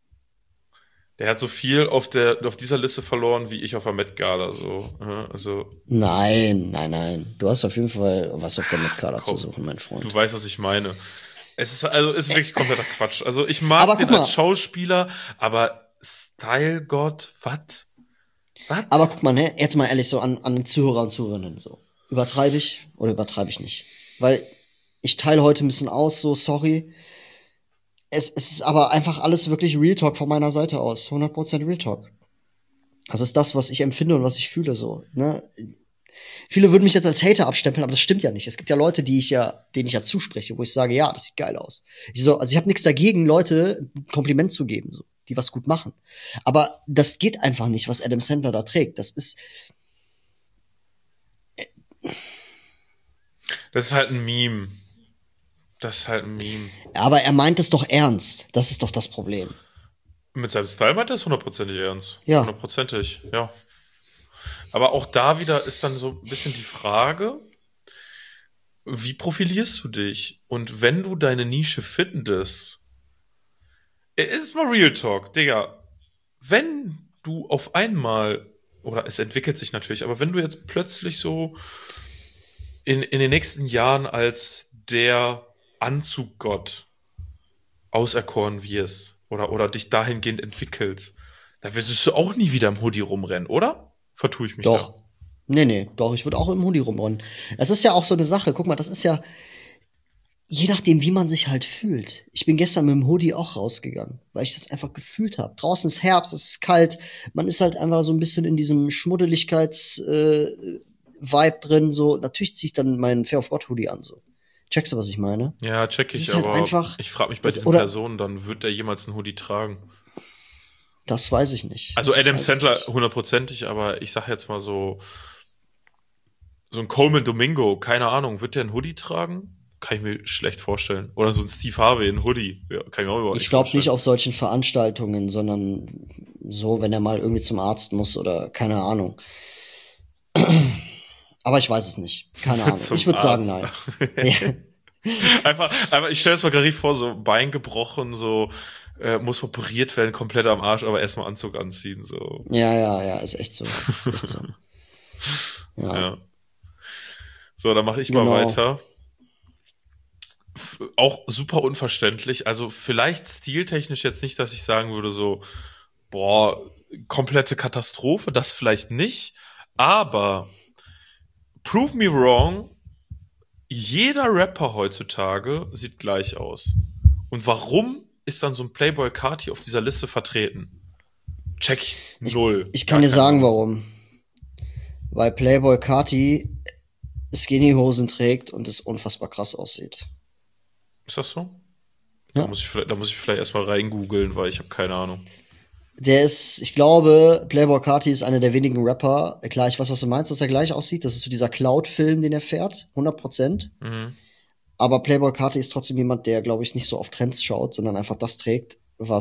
Der hat so viel auf dieser Liste verloren, wie ich auf der Met Gala, so. Also. Nein. Du hast auf jeden Fall was auf der Met Gala zu suchen, mein Freund. Du weißt, was ich meine. Es ist wirklich kompletter Quatsch. Also ich mag den als Schauspieler, aber Style-Gott, was? Was? Aber guck mal, ne, jetzt mal ehrlich so an den Zuhörer und Zuhörerinnen so. Übertreibe ich oder übertreibe ich nicht? Weil ich teile heute ein bisschen aus, so sorry. Es ist aber einfach alles wirklich Real Talk von meiner Seite aus. 100% Real Talk. Das ist das, was ich empfinde und was ich fühle so, ne? Viele würden mich jetzt als Hater abstempeln, aber das stimmt ja nicht. Es gibt ja Leute, denen ich ja zuspreche, wo ich sage, ja, das sieht geil aus. Also ich habe nichts dagegen, Leute ein Kompliment zu geben, so, die was gut machen. Aber das geht einfach nicht, was Adam Sandler da trägt. Das ist halt ein Meme. Aber er meint es doch ernst. Das ist doch das Problem. Mit seinem Style meint er es hundertprozentig ernst. Ja. Hundertprozentig, ja. Aber auch da wieder ist dann so ein bisschen die Frage, wie profilierst du dich? Und wenn du deine Nische findest, ist mal Real Talk, Digga. Wenn du auf einmal, oder es entwickelt sich natürlich, aber wenn du jetzt plötzlich so in den nächsten Jahren als der Anzuggott auserkoren wirst oder dich dahingehend entwickelst, dann wirst du auch nie wieder im Hoodie rumrennen, oder? Vertue ich mich Doch. da? Nee, doch, ich würde auch im Hoodie rumrennen. Es ist ja auch so eine Sache, guck mal, das ist ja, je nachdem, wie man sich halt fühlt. Ich bin gestern mit dem Hoodie auch rausgegangen, weil ich das einfach gefühlt habe. Draußen ist Herbst, es ist kalt, man ist halt einfach so ein bisschen in diesem Schmuddeligkeits-Vibe drin, so. Natürlich ziehe ich dann meinen Fair of God Hoodie an, so. Checkst du, was ich meine? Ja, check Es ich, ist halt aber einfach, ich frage mich bei diesen oder, Personen, dann wird der jemals einen Hoodie tragen? das weiß ich nicht. Also Das Adam weiß ich Sandler nicht. hundertprozentig, aber ich sag jetzt mal so ein Coleman Domingo, keine Ahnung, wird der einen Hoodie tragen? Kann ich mir schlecht vorstellen. Oder so ein Steve Harvey, ein Hoodie. Ja, kann ich mir auch überhaupt Ich nicht glaube nicht vorstellen. auf solchen Veranstaltungen, sondern so, wenn er mal irgendwie zum Arzt muss oder keine Ahnung. Aber ich weiß es nicht. Keine Ahnung. Ich Zum würde sagen, Arzt. nein. Ja, Einfach, ich stelle es mir gerade vor, so Bein gebrochen, so muss operiert werden, komplett am Arsch, aber erstmal Anzug anziehen, so. ja, ist echt so. Ist echt so. Ja, Ja. So, dann mache ich mal genau. weiter. Auch super unverständlich. Also vielleicht stiltechnisch jetzt nicht, dass ich sagen würde, so, boah, komplette Katastrophe, das vielleicht nicht. Aber prove me wrong, jeder Rapper heutzutage sieht gleich aus. Und warum ist dann so ein Playboy Carti auf dieser Liste vertreten? Check ich Ich, null. ich Gar kann dir keine sagen, Ahnung. warum. Weil Playboy Carti Skinny-Hosen trägt und es unfassbar krass aussieht. Ist das so? Ja. Da muss ich vielleicht erstmal reingoogeln, weil ich habe keine Ahnung. Ich glaube, Playboy Carti ist einer der wenigen Rapper. Klar, ich weiß, was du meinst, dass er gleich aussieht. Das ist so dieser Cloud-Film, den er fährt. 100%. Mhm. Aber Playboy Carti ist trotzdem jemand, der, glaube ich, nicht so auf Trends schaut, sondern einfach das trägt,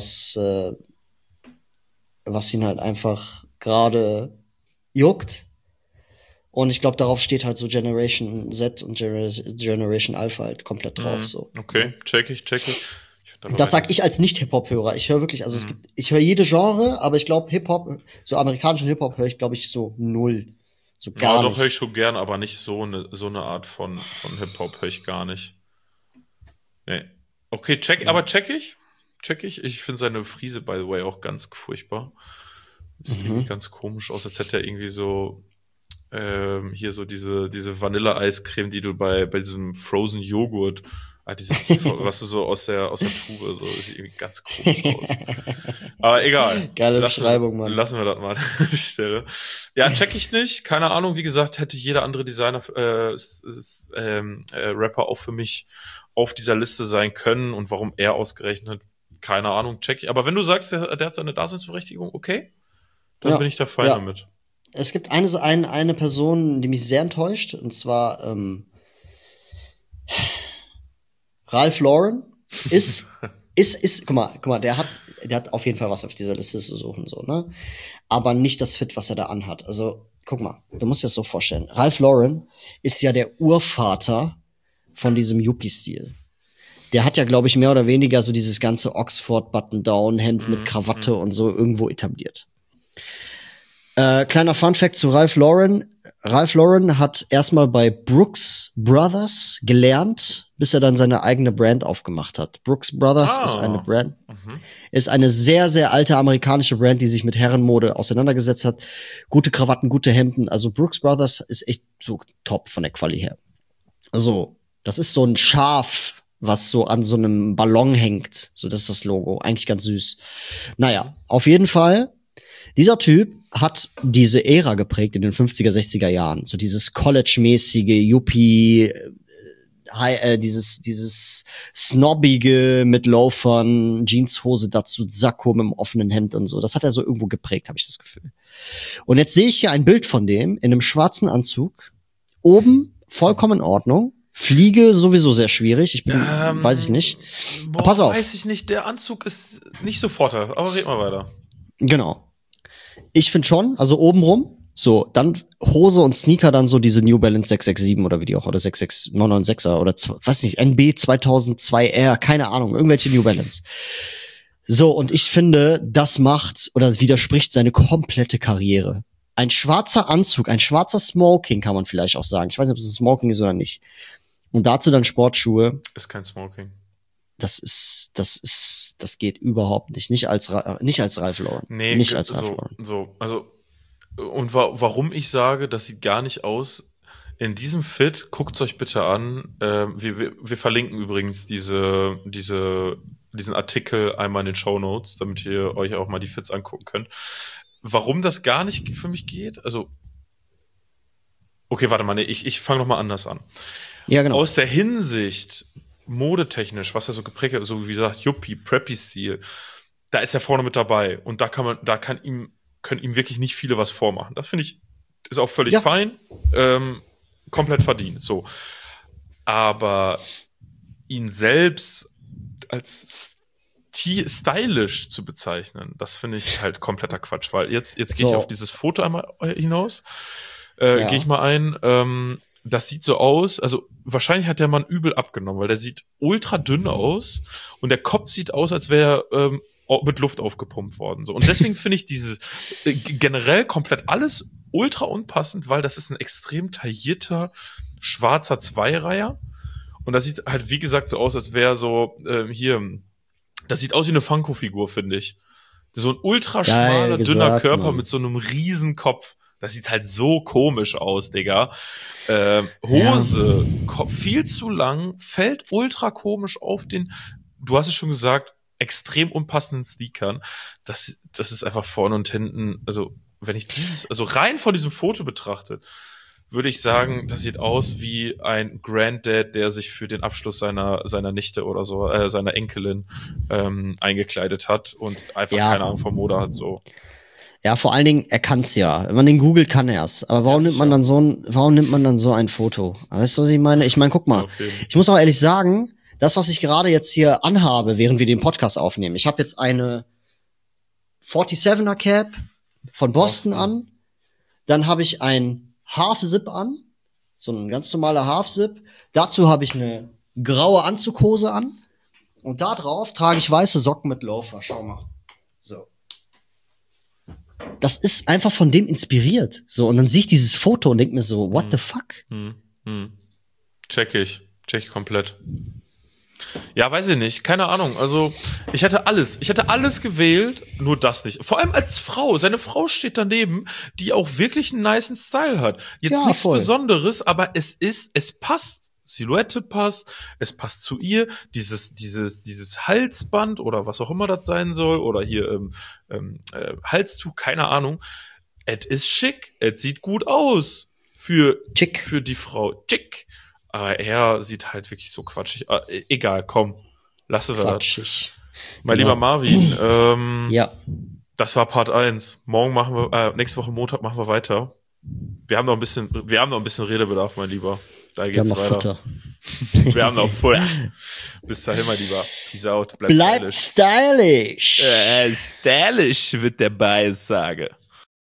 was ihn halt einfach gerade juckt. Und ich glaube, darauf steht halt so Generation Z und Generation Alpha halt komplett drauf, Mhm. so. Okay, Ne? check ich. Ich find aber, Das wenn sag das. ich als Nicht-Hip-Hop-Hörer. Ich höre wirklich, also Mhm. ich höre jede Genre, aber ich glaube, Hip-Hop, so amerikanischen Hip-Hop höre ich, glaube ich, so null. So Ja, gar doch, höre ich nicht. schon gern, aber nicht so eine Art von Hip-Hop höre ich gar nicht. Nee. Okay, Ja. check ich. Check ich. Ich finde seine Frise, by the way, auch ganz furchtbar. Sieht irgendwie Mhm. ganz komisch aus, als hätte er irgendwie so hier so diese Vanille-Eiscreme, die du bei diesem Frozen Joghurt, was du so aus der Tube, so, das sieht irgendwie ganz komisch aus. Aber egal. Geile Beschreibung, Mann. Lassen wir das mal an der Stelle. Ja, check ich nicht. Keine Ahnung. Wie gesagt, hätte jeder andere Designer, Rapper auch für mich auf dieser Liste sein können. Und warum er ausgerechnet, keine Ahnung, check ich. Aber wenn du sagst, der hat seine Daseinsberechtigung, okay, dann bin Ja, ich da fein ja. damit. Es gibt eine Person, die mich sehr enttäuscht, und zwar Ralph Lauren ist, guck mal, der hat auf jeden Fall was auf dieser Liste zu suchen, so, ne? Aber nicht das Fit, was er da anhat. Also, guck mal, du musst dir das so vorstellen. Ralph Lauren ist ja der Urvater von diesem Yuppie-Stil. Der hat ja, glaube ich, mehr oder weniger so dieses ganze Oxford-Button-Down-Hemd mit Mhm, Krawatte mhm. und so irgendwo etabliert. Kleiner Funfact zu Ralph Lauren. Ralph Lauren hat erstmal bei Brooks Brothers gelernt, bis er dann seine eigene Brand aufgemacht hat. Brooks Brothers ist eine Brand, ist eine sehr, sehr alte amerikanische Brand, die sich mit Herrenmode auseinandergesetzt hat. Gute Krawatten, gute Hemden. Also Brooks Brothers ist echt so top von der Quali her. So, das ist so ein Schaf, was so an so einem Ballon hängt. So, das ist das Logo. Eigentlich ganz süß. Naja, auf jeden Fall. Dieser Typ hat diese Ära geprägt in den 50er, 60er Jahren. So dieses College-mäßige, Yuppie, dieses Snobbige mit Loafern, Jeanshose dazu, Sakko mit dem offenen Hemd und so. Das hat er so irgendwo geprägt, habe ich das Gefühl. Und jetzt sehe ich hier ein Bild von dem in einem schwarzen Anzug. Oben vollkommen in Ordnung. Fliege sowieso sehr schwierig. Ich bin, weiß ich nicht. Boah, pass auf. Weiß ich nicht. Der Anzug ist nicht so vorteilhaft. Aber red mal weiter. Genau. Ich finde schon, also obenrum, so, dann Hose und Sneaker, dann so diese New Balance 667 oder wie die auch, oder 996er oder, weiß nicht, NB 2002R, keine Ahnung, irgendwelche New Balance. So, und ich finde, das macht oder widerspricht seine komplette Karriere. Ein schwarzer Anzug, ein schwarzer Smoking kann man vielleicht auch sagen. Ich weiß nicht, ob es ein Smoking ist oder nicht. Und dazu dann Sportschuhe. Ist kein Smoking. Das geht überhaupt nicht. Nicht als Ralph Lauren. Nee, nicht als Ralph Lauren. Also, und warum ich sage, das sieht gar nicht aus. In diesem Fit, guckt's euch bitte an. Wir verlinken übrigens diesen Artikel einmal in den Shownotes, damit ihr euch auch mal die Fits angucken könnt. Warum das gar nicht für mich geht? Also, okay, warte mal, nee, ich fange noch mal anders an. Ja, genau. Aus der Hinsicht modetechnisch, was er so geprägt hat, so wie gesagt, Yuppie, Preppy-Stil, da ist er vorne mit dabei und können ihm wirklich nicht viele was vormachen. Das finde ich, ist auch völlig fein, komplett verdient, so. Aber ihn selbst als stylisch zu bezeichnen, das finde ich halt kompletter Quatsch, weil jetzt gehe ich auf dieses Foto einmal hinaus, gehe ich mal ein, das sieht so aus, also wahrscheinlich hat der Mann übel abgenommen, weil der sieht ultra dünn aus und der Kopf sieht aus, als wäre er mit Luft aufgepumpt worden. So. Und deswegen finde ich dieses generell komplett alles ultra unpassend, weil das ist ein extrem taillierter, schwarzer Zweireiher und das sieht halt, wie gesagt, so aus, als wäre so das sieht aus wie eine Funko-Figur, finde ich. So ein ultra schmaler, dünner Körper, Mann, mit so einem riesen Kopf. Das sieht halt so komisch aus, Digga. Hose, viel zu lang, fällt ultra komisch auf den, du hast es schon gesagt, extrem unpassenden Sneakern. Das ist einfach vorne und hinten, also wenn ich also rein von diesem Foto betrachte, würde ich sagen, das sieht aus wie ein Granddad, der sich für den Abschluss seiner Nichte oder so, seiner Enkelin eingekleidet hat und einfach keine Ahnung von Mode hat, so. Ja, vor allen Dingen, er kann's ja. Wenn man den googelt, kann er's. Aber warum nimmt man dann so ein Foto? Weißt du, was ich meine? Ich meine, guck mal. Ich muss auch ehrlich sagen, das, was ich gerade jetzt hier anhabe, während wir den Podcast aufnehmen. Ich habe jetzt eine 47er Cap von Boston an. Dann habe ich ein Half-Zip an. So ein ganz normaler Half-Zip. Dazu habe ich eine graue Anzughose an. Und da drauf trage ich weiße Socken mit Loafer. Schau mal. So. Das ist einfach von dem inspiriert. So, und dann sehe ich dieses Foto und denke mir so, what the fuck? Check ich komplett. Ja, weiß ich nicht, keine Ahnung. Also, ich hätte alles gewählt, nur das nicht. Vor allem als Frau. Seine Frau steht daneben, die auch wirklich einen nicen Style hat. Jetzt nichts Besonderes, aber es passt. Silhouette passt, es passt zu ihr, dieses Halsband oder was auch immer das sein soll, oder hier Halstuch, keine Ahnung. Es ist schick, es sieht gut aus für die Frau. Schick. Aber er sieht halt wirklich so quatschig. Egal, komm, lassen wir das. Mein lieber Marvin, das war Part 1. Nächste Woche Montag machen wir weiter. Wir haben noch ein bisschen Redebedarf, mein Lieber. Da geht's weiter. Futter. Wir haben noch Futter. Bis dahin, mein Lieber. Peace out. Bleib stylish. Stylish wird der Bias sagen.